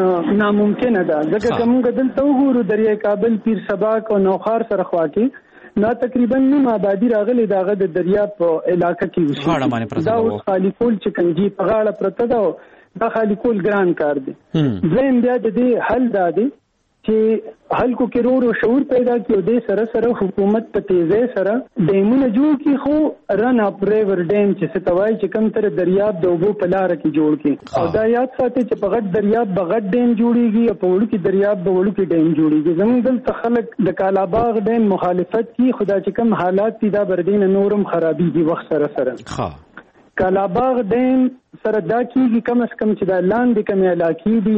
ناممکن ده. ځکه کوم دلته وګورو دریای کابل پیر سباق او نوخار سره خوا کې نو تقریبا نیم آبادی راغلي دغه د دریاب په علاقې کې وشي. دا اوس خالی کول چې کنجي په غاړه پرته ده دا خالی کول ګران کار دی. زم بیا د دې حل دادي چې خلکو کې ورو شعور پیدا کړي د سره سره حکومت په تیزه سره ډیمونه جوړ کړي خو رن اپ ریور ډیم چې ستوای چې کم تر دریاب د اوبو په لار کې جوړ کړي او دا یاد ساتي چې په غټ دریاب بغټ ډیم جوړیږي او په وړو کې دریاب په وړو کې ډیم جوړیږي. زموږ دلته خلک د کالاباغ ډیم مخالفت کوي خدا چې کم حالات دي دا بردین نورم خرابيږي وخت سره سره. ها کالاباغ ډیم سره دا کیږي کم از کم چې دا لاندې کم علاقې دي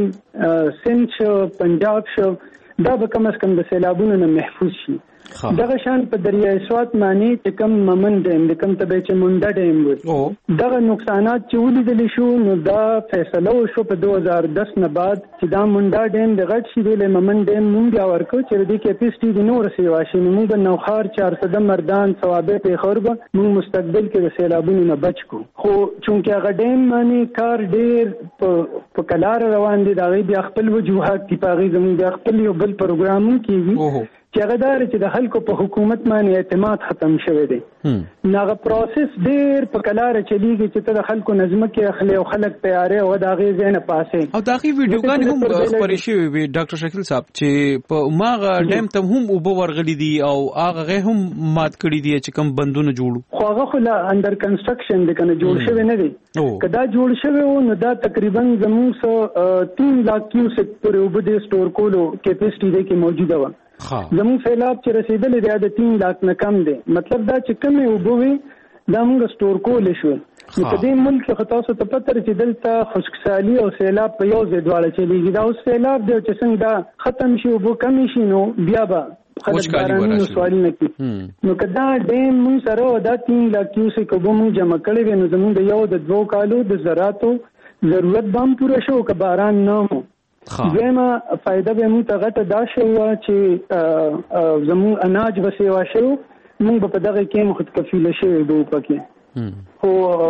سند شو پنجاب شو دا به کم از کم د سیلابونو نه محفوظ شي. دغه شان په دریای سوات معنی چې کم ممن ډیم د کم ته چې مونډه ډیم وي دغه نقصانات چې ولیدل شو نو دا فیصله وشو په دوه هزار دس نه بعد چې دا مونډه ډیم د غټ شي د ممن ډیم مونږ بیا ورکو چې د کیپاسټي د نور سی واشي موږ د نوخار چهارصد مردان ثوابه په خوربه موږ مستقبل کې د سیلابونو نه بچ کو. خو چونکه هغه ډیم معنی کار ډیر په کلار روان دي دا بیا خپل وجوهات دی پاغي زموږ خپل یو بل پروګرام کیږي چې هغه دار چې د خلکو په حکومت باندې اعتماد ختم شوی دی. ناغه پروسس ډیر په کلاره چلیږي چې ته د خلکو نظم کې اخلي او خلک تیارې او دا غي زینه پاسه او دا غي ویډیوګان هم خبرې شوی وي ډاکټر شکیل صاحب چې په ماغه ډیم ته هم او به ورغلي دي او هغه هم مات کړی دي چې کوم بندونه جوړو خو هغه خو لا انډر کنسټرکشن دي کنه جوړ شوی نه دي. کدا جوړ شوی و نو دا تقریبا زموږ سو تین لاک کیوسک پورې وبدي سٹور کولو کیپاسټي دی کې موجوده و. زموږ سیلاب چې رسیدل دی د تین لاک نه کم دی مطلب دا چې کمه وبوي دا موږ سٹور کول شو. نو کدی ملک خطا څه ته پتر چې دلته خشکسالي او سیلاب په یو ځای دواړه چلیږي دا اوس سیلاب دی چې څنګه ختم شي وبو کم شي نو بیا به خلک بارانونو سوال نه کوي. نو کدا ډیم موږ سره دا تین لاک کیوسک وبو موږ جمع کړی نو زموږ د یو د دوه کالو د زراعتو ضرورت بام پوره شو که باران نه مو دیمه فائدہ به موږ ته غټه دا شو چې زموږ اناج وسیوا شو موږ په دغه کې مخ کفیل شوی به پکې خو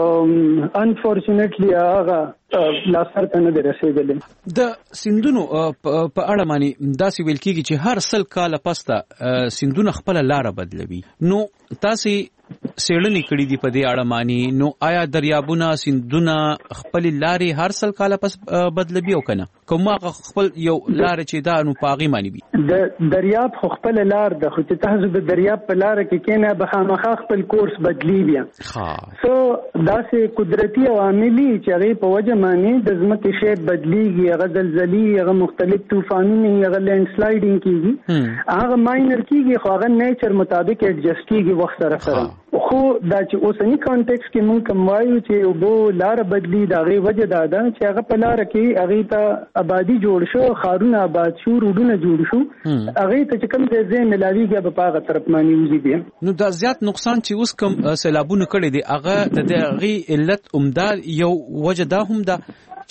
انفورچونټلی هغه لاسر ته نه رسیدلې. د سیندونو په اړه معنی دا سی ویل کیږي چې هر سل کال پسته سیندونه خپل لار بدلوي. نو تاسو سیړنی کړي دی په دې اړه معنی نو آیا دریابونه سیندونه خپل لارې هر سل کال پس بدلوي او کنه کومه خپل یو لار چې دا نو پاغي معنی وي؟ د دریاب خو خپل لار د خو چې تاسو د دریاب په لار کې کینه به خامخا خپل کورس بدلی بیا. ها سو دا سه قدرتي عواملي چې هغه په وجه معنی د ځمکې شیپ بدلیږي، هغه زلزلې، هغه مختلف طوفانونه، هغه لینډ سلایډینګ کیږي، هغه ماینر کیږي، خو هغه نیچر مطابق ایڈجسټ کیږي وخت سره سره. خو دا چې اوسنی کانټیکس کې مونږ کوم وایو چې وبو لار بدلی دا غي وجه دا ده چې هغه په لار کې هغه ته آبادی جوړ شو، خارونه آباد شو، روډونه جوړ شو، هغه ته چې کوم ځای ملاویږي په هغه طرف باندې وځي بیا. نو دا زیات نقصان چې اوس کوم سیلابونه کړي دي هغه د دغه علت عمدار یو وجه دا هم ده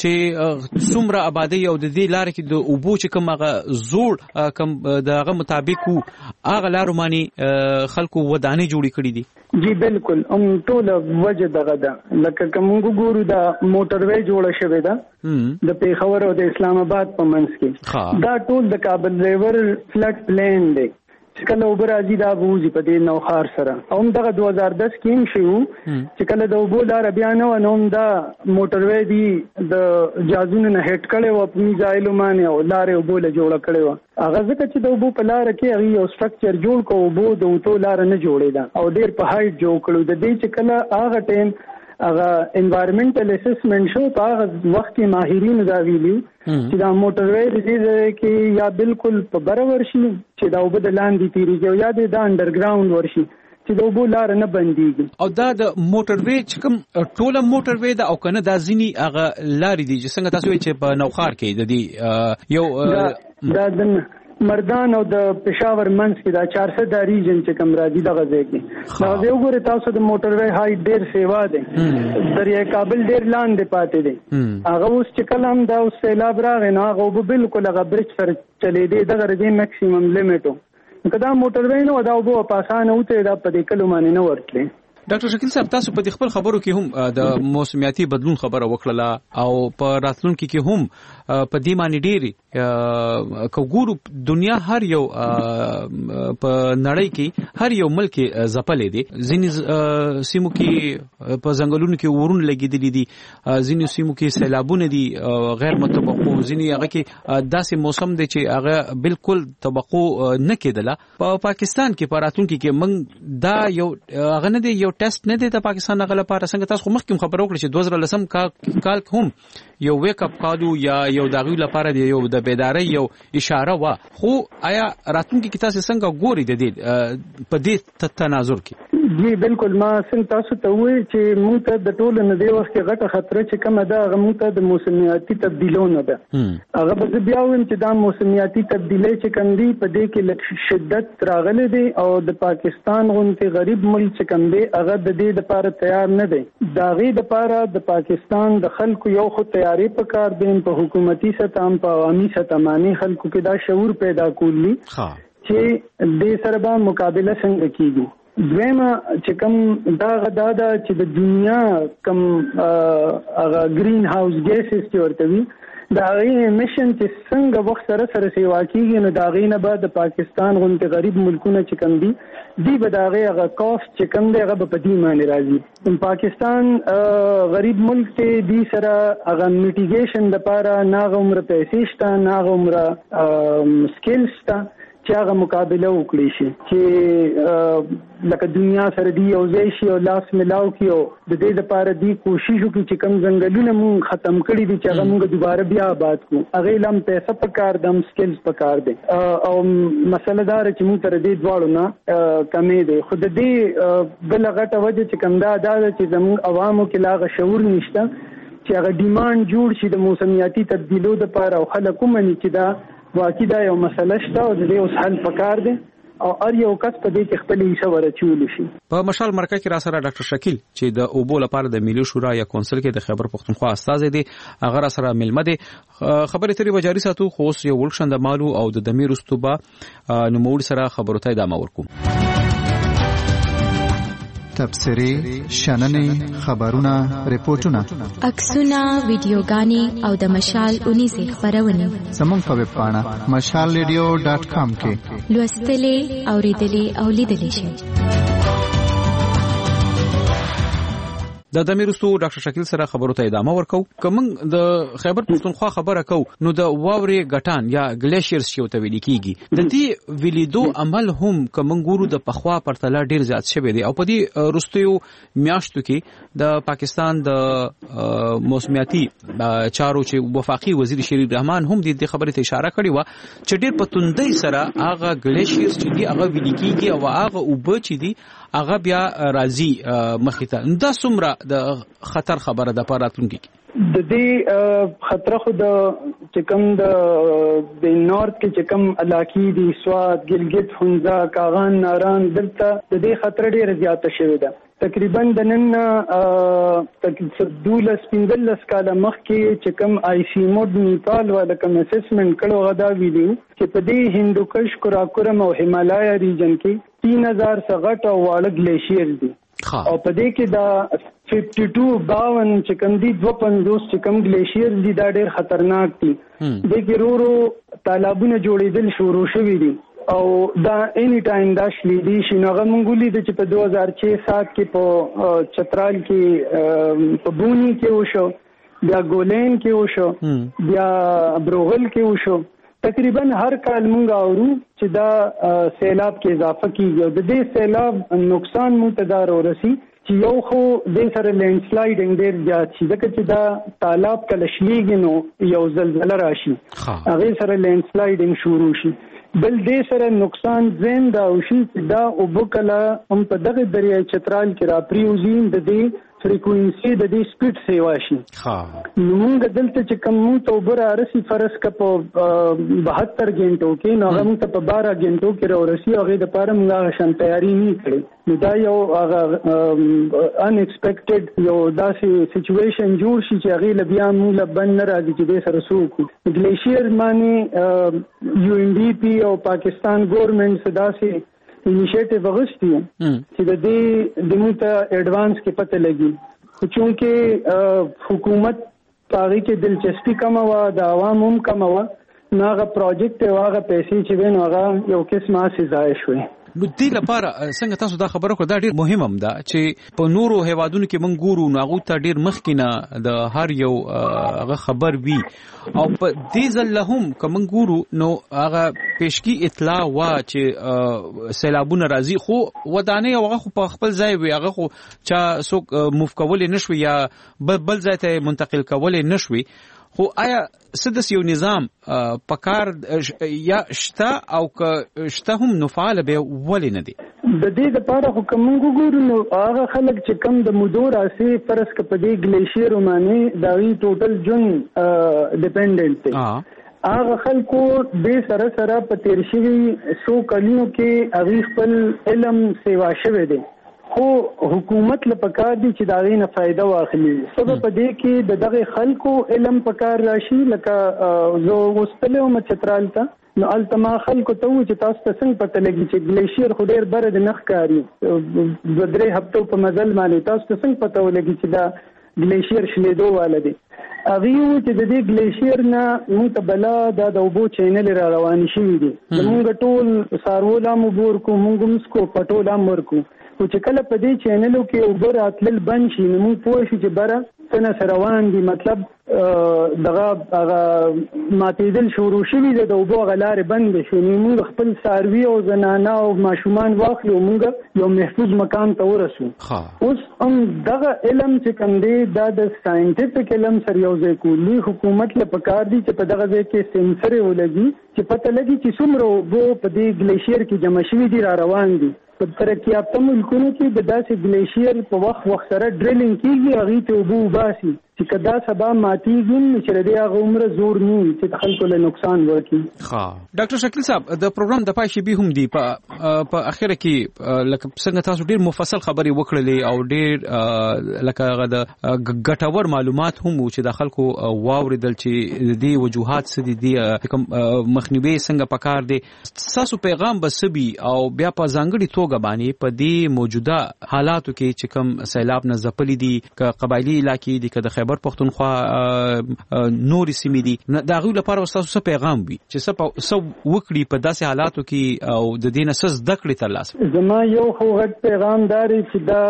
چې څومره آبادی او د دې لار کې د اوبو چې کوم هغه زوړ کوم دغه مطابق هغه لارو باندې خلکو ودانې جوړې کړې دي. جی بالکل ام ټول وجه دغه ده لکه کومو ګورو دا موټر وې جوړه شوې ده د پیښور او د اسلام آباد په منځ کې، دا ټول د کابل ریور فلډ پلین دی چې کله اوبه راځي دا بوځي په دې نوخار سره. او هم دغه دوه هزار دس کې هم شو چې کله د اوبو لاره بیا نه و نو هم دا موټر وې دی د جازونو نه هټ کړی و په میزایلو باندې او لارې اوبو له جوړه کړی و. هغه ځکه چې د اوبو په لاره کې هغه یو سټرکچر جوړ کو اوبو د اوتو لاره نه جوړېده او ډېر په هایټ جوړ کړو. د دې چې کله هغه ټیم هغه انوایرنمنټل اسسمنټ شو په هغه وخت کې ماهرین دا ویلي چې دا موټر وې د دې کې یا بالکل په بر ورشي چې دا وبد لاندې تیریږي او یا د انډرګراوند ورشي چې د وبو لار نه بنديږي. او دا د موټر وې چې کوم ټوله موټر وې دا او کنه دا ځینی هغه لارې دي چې څنګه تاسو چې په نوخار کې د دې یو دا د مردان او د پېښور منځ کې دا چارسد دا ریجن چې کوم راځي دغه ځای کې دا یو ګوره تاسو د موټر وې هاي ډېر سیوا ده، دریای کابل ډېر لاندې پاتې دي. هغه اوس چې کله هم دا اوس سیلاب راغی نو هغه بالکل هغه برج سره چلې دي دغه رځي میکسیمم لیمټو کدا موټر وې نو دا وبو په اسانه وته دا په دې کلو باندې نه ورتلې. ډاکټر شکیل صاحب تاسو په خپل خبرو کې هم د موسمیاتي بدلون خبره وکړه او په راتلونکي کې هم په دې معنی ډېری کوګورو دنیا هر یو په نړۍ کې هر یو ملک ځپلې دي. ځینې سیمو کې په ځنګلونو کې ورون لګېدلې دي، ځینې سیمو کې سیلابونه دي غیر متوقع، ځینې هغه کې داسې موسم دی چې هغه بالکل توقع نه کېدله. په پاکستان کې په راتلونکي کې موږ دا یو هغه نه دی یو ټیسټ نه دی د پاکستان غل لپاره. څنګه تاسو مخکې خبرو کړی چې دوه هزار لسم کال هم یو ویک اپ کالو یا یو دغوی لپاره دی یو د بیداری یو اشاره وا، خو آیا راتلونکي کې تاسو څنګه ګوري د دې په دې تناظر کې؟ جی بالکل ما څنګه تاسو ته وایي چې موږ ته د ټولو نه دی وخت غټه خطر چې کومه ده هغه موږ ته د موسمیاتي تبدیلونه ده. هغه به بیا ویم چې دا موسمیاتي تبدیلی چې کوم دي په دې کې لږ شدت راغلی دی او د پاکستان غونډې غریب ملک چې کوم دی هغه د دې لپاره تیار نه دی. دا غي لپاره د پاکستان د خلکو یو خو تیاری پکار دی په حکومتي سطح هم په عوامي سطح باندې خلکو کې دا شعور پیدا کولی چې دې سره به مقابله څنګه کیږي. دویمه چې کوم دا غدا دا چې د دنیا کوم هغه گرین هاوس ګیسز چې ورته وي دا غي میشن چې څنګه وخت سره سره سیوا کیږي نو دا غي نه بعد د پاکستان غونډه غریب ملکونه چې کوم دي دی به دا غي هغه کاست چې کوم دی هغه په دې معنی راځي. پاکستان غریب ملک ته دی سره هغه میټیګیشن لپاره ناغه عمر پیسې شته، ناغه عمر سکلز شته چې هغه مقابله وکړي شي چې لکه دنیا سره دی او ځای شي او لاس ملاو کی او د دې لپاره دی کوشش وکړي چې کم ځنګلونه مونږ ختم کړي دي چې هغه مونږ دوباره بیا آباد کړو. هغه لم پیسې پکار دم سکلز پکار دي او مسله دار چې مونږ تر دې دواړو نه کمې دي. خو د دې بل غټه وجه چې کوم دا دا چې زموږ عوامو کې لاغه شعور نشته چې هغه ډیماند جوړ شي د موسمیاتي تبدیلو لپاره او خلک ومني چې دا واقعي دا یو مسله شته او د دې اوس حل پکار دی او هر یو کس په دې کې خپل حصہ ورچول شي. په مشال مرکه کې را سره ډاکټر شکیل چې د اوبو لپاره د ملي شورا یا کونسل کې د خیبر پختونخوا استاد دی هغه را سره ملمه دي. خبرې ترې وجاري ساتو خو یو ولښند مالو او د دمیر استوبه نو مول سره خبرو ته ادامه ورکوم. تبصرې، شننې، خبرونه، ریپورتونه، عکسونه، ویډیوګانې او د مشال اونیزې خبرونه زموږ په ویب پاڼه مشال ریډیو ډاټ کام کې لوستلې، اوریدلې او لیدلې شئ. د دمیرستو ډاکټر شکیل سره خبرو ته ادامه ورکو. کوم د خیبر پښتونخوا خبره کو نو د واورې غټان یا ګلیشیرز شو ته ویل کیږي. د دې ویلیدو عمل هم کوم ګورو د پخوا پرتله ډیر زیات شوی دی او په دې رستیو میاشتو کې د پاکستان د موسمیاتي چارو چې وفاقي وزیر شریف رحمان هم د دې خبرې ته اشاره کړې و چې ډیر پتوندۍ سره هغه ګلیشیرز چې دی هغه ویل کیږي او هغه وب چې دی هغه بیا راځي مخې ته. دا څومره د خطر خبره ده پراتونکي د دې خطر خو د چې کوم د د نورث کې چې کوم علاقې دي سوات، ګلګت، حنزه، کاغان، ناران دلته د دې خطر ډیر زیاته شوی ده. تقریبا د نن دولس پنځلس کاله مخکې چې کوم آی سی موډ نیپال والا کوم اسسمنټ کړو غدا ویډیو چې په دې هندوکش، کراکورم او هیمالایا ریجن کې تین هزار سغټ او واړه ګلیشیر دي او په دې کې دا बावन باون چې کوم دي دوه پنځوس چې کوم ګلیشیر دي دا ډېر خطرناک دي. د ګرورو تالابونه جوړېدل شروع شوي دي او دا اني ټایم دا شلی دي چې نغه مونږ لید چې په دوه هزار شش سات کې په چترال کې په بونی کې وشو، بیا ګولین کې وشو، بیا بروغل کې وشو. تقریبا هر کال مونږ اورو چې دا سیلاب کې اضافه کیږي او د دې سیلاب نقصان متدار ورسي چې یو خو د سره لینډ سلایډینګ ډیر زیات شي ځکه چې دا تالاب کله شلیږي نو یو زلزلہ راشي هغه سره لینډ سلایډینګ شروع شي. بل دې سره نقصان زم دا وشي چې دا وبکله هم په دغه دریای چترال کې را پریوزي د دې فریکوئنسي د دې سپیډ سیوا شي. ها نو موږ دلته چې کوم ته وبره رسي فرض ک په بهتر غنټو کې نو هغه ته په بارہ غنټو کې ورسي هغه د پاره موږ شان تیاری نه کړې. نو دا یو هغه ان ایکسپیکټډ یو داسې سچويشن جوړ شي چې هغه لبیا موږ لبن نه راځي چې د سره سوق ګلیشیر معنی یو ان ډی پی او پاکستان ګورنمنت صداسي انیشیټیو وغوښتي چې د دې د موږ ته ایڈوانس کې پته لګي خو چونکه حکومت پاره کې دلچسپي کم و د عوام هم کم و ناغه پروجیکټ واغه پیسې چې وین هغه یو قسمه سزای شوی. نو دې لپاره څنګه تاسو دا خبره کړو دا ډیر مهم هم ده چې په نورو هیوادونو کې موږ ګورو نو هغه ته ډیر مخکینه د هر یو هغه خبر وی او په دې ځل هم کوم ګورو نو هغه پیشکی اطلاع وا چې سیلابونه راځي خو ودانې هغه خو په خپل ځای وي هغه خو چا څوک موف کول نشوي یا بل ځای ته منتقل کول نشوي. خو آیا سدس یو نظام پکار یا شتا او که شتا هم نفعال به ولی نه دی د دې لپاره خو کوم ګورو نو هغه خلک چې کم د مودور اسي فرض ک په دې ګلیشیر باندې دا وی ټوټل جون ډیپندنت دی. هغه خلکو به سره سره په تیر شوی سو کلونو کې هغه خپل علم سیوا شوی دی خو حکومت له پکار دي چې دا غینه فائدہ واخلي. سبب په دې کې د دغه خلکو علم پکار راشي لکه زه وستلو مچترال ته نو التما خلکو ته چې تاسو ته څنګه پته لګي چې ګلیشیر خو ډیر بر د نخ کاری د درې هفتو په مزل باندې تاسو ته څنګه پته ولګي چې دا ګلیشیر شلیدو والده هغه چې د دې ګلیشیر نه موږ ته بلا د اوبو چینل را روان شي دي موږ ټول سارولا مبور کو موږ مسکو پټولا مرکو او چې کله په دې چینلو کې اوبر اتل بن شي نو موږ پوه شو چې بره څنګه روان دي مطلب دغه هغه ماتېدل شروع شوي د اوبو غلار بند شي نو موږ خپل ساروي او زنانه او ماشومان واخلو موږ یو محفوظ مکان ته ورسو. اوس هم دغه علم چې کوم دی دا د ساينټیفیک علم سره یو ځای کولی حکومت له پکار دي چې په دغه ځای کې سنسر ولګي چې پته لګي چې څومره اوبو په دې ګلیشیر کې جمع شوي دي را روان دي. په ترقی یافته ملکونو کې د داسې ګلیشیر په وخت وخت سره ډریلینګ کیږي هغه ته اوبو باسي چې کدا سبا ماتیږي چې د هغه عمر زور نه چې خلکو له نقصان ورکړي. ها ډاکټر شکیل صاحب د پروګرام د پای شی به هم دی په په اخر کې لکه څنګه تاسو ډیر مفصل خبري وکړلې او ډیر لکه د ګټور معلومات هم چې د خلکو واوریدل چې د وجوهات څه دي کوم مخنیوي څنګه پکار دي. تاسو پیغام بسبي او بیا په ځانګړي توګه باندې په دې موجوده حالاتو کې چې کوم سیلاب نه ځپلي دي ک قبایلی علاقې دي ک د خیبر پختونخوا نورې سیمې دي دا غوښ لپاره تاسو څه پیغام وي چې څه څه وکړي په داسې حالاتو کې او د دې نه څه زده کړې ترلاسه. زما یو خو غټ پیغام داري چې دا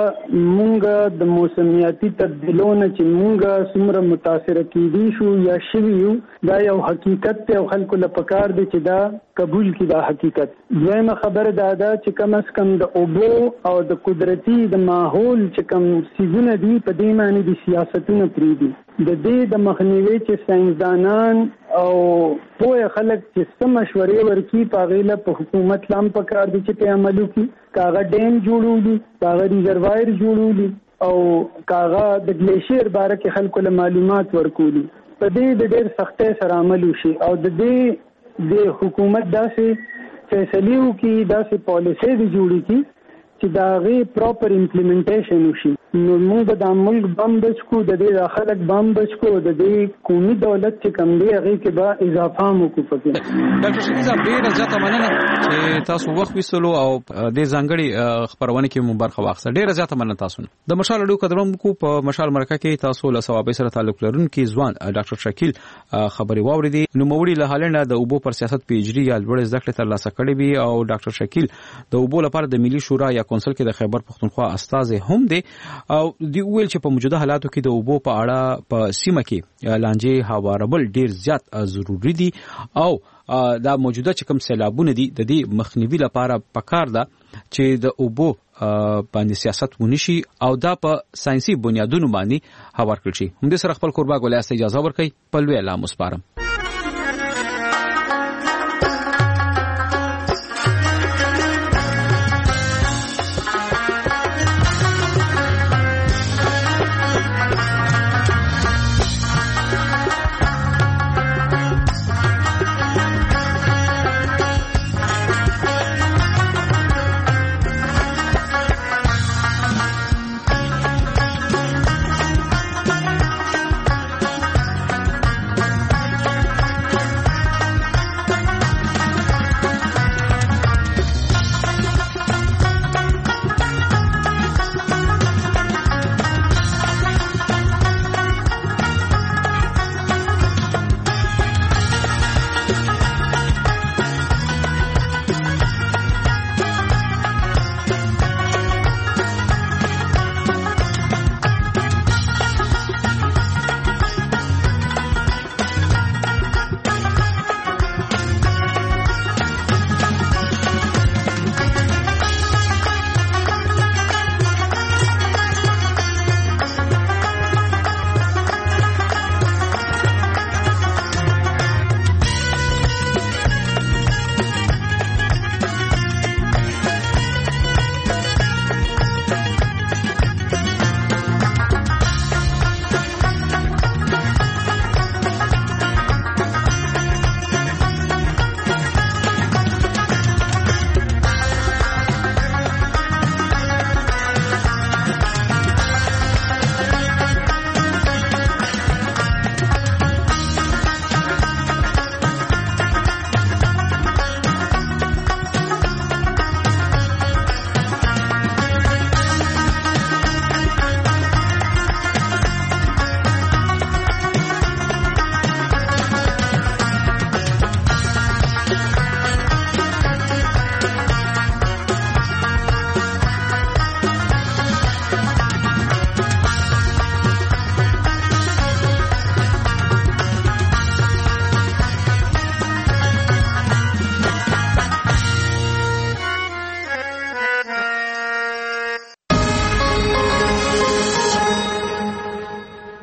مونږ د موسمیاتي تبدیلونو چې مونږ څومره متاثر کیدي شو یا شوي یو دا یو حقیقت ته خلکو له پکار دي چې دا قبول کړي دا حقیقت. دویمه خبره دا ده چې کم از کم د اوبو او د قدرتي د ماحول چې کم سیزونه دي په دې معنی دي سیاستونه پرې دي د دې د مخنیوي چې ساينسدانان او پوهه خلک چې څه مشورې ورکړي په غیله په حکومت لام پکار دي چې په عملو کې کاغه ډیم جوړولي کاغه ریزروایر جوړولي او کاغه د ګلیشیر باره کې خلکو له معلومات ورکولي په دې د ډېر سختۍ سره عمل وشي او د دې د حکومت داسې فیصلې وکړي داسې پالیسۍ دې جوړې کړي چې دا غي پراپر امپلیمنټیشن وشي. نو موږ د ملک بم بچو د دې خلک بم بچو د دې قومي دولت چې کم دی هغه کې به اضافه مو کو پکې. ډاکټر شکیل صاحب ډیره زیاته مننه چې تاسو وخت وسلو او د ځانګړي خبرونه کې مو برخه واخیسته. ډیره زیاته مننه تاسو. د مشال اډو قدرم کو په مشال مرکه کې تاسو له ثوابي سره تعلق لرونکي ځوان ډاکټر شکیل خبري واوریدي. نو موړي له حالنه د اوبو پر سیاست په اجري یا لوړ زده کړې تر لاسه کړې وي او ډاکټر شکیل د اوبو لپاره د ملي شورا یا کونسل کې د خیبر پختونخوا استاد هم دی او دی ویل چې په موجوده حالاتو کې د اوبو په اړه په سیمه کې لانجې هواربل ډیر زیات ضروری دي او دا موجوده چې کوم سیلابونه دي د دې مخنیوي لپاره پکار ده چې د اوبو باندې سیاست ونشي او دا په ساينسي بنیادونو باندې هوار کړي. هم د سره خپل قربا ګولاسته اجازه ورکړي په لوی الله مسپارم.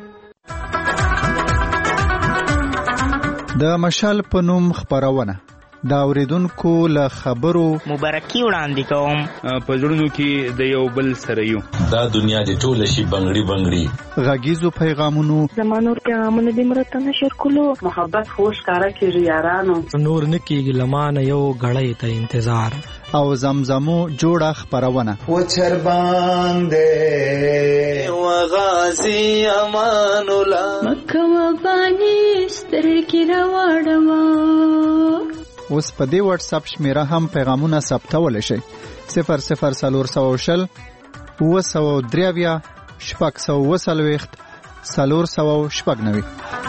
د مشال په نوم خبرونه د اوریدونکو له خبرو مبارکي وړاندې کوم. په زړونو کې د یو بل سره یو. دا دنیا دې ټوله شي بنګړي بنګړي. غږیزو پیغامونو زمانور پیغامونه دې مرته نشر کولو. محبت خوش کارا کې یارانو نور نکیږي لمانه یو غړې ته انتظار. او زمزمو جوړه خبرونه و چرباندې و غازی امان الله مکه و بانی سترګې راوړم. اوس په دې واتس اپ شمیره هم پیغامونه ثبتول شي. صفر صفر سلور سو شل و سو دریاویا شپږ سو وسلويخت سلور سو شپږ نوي.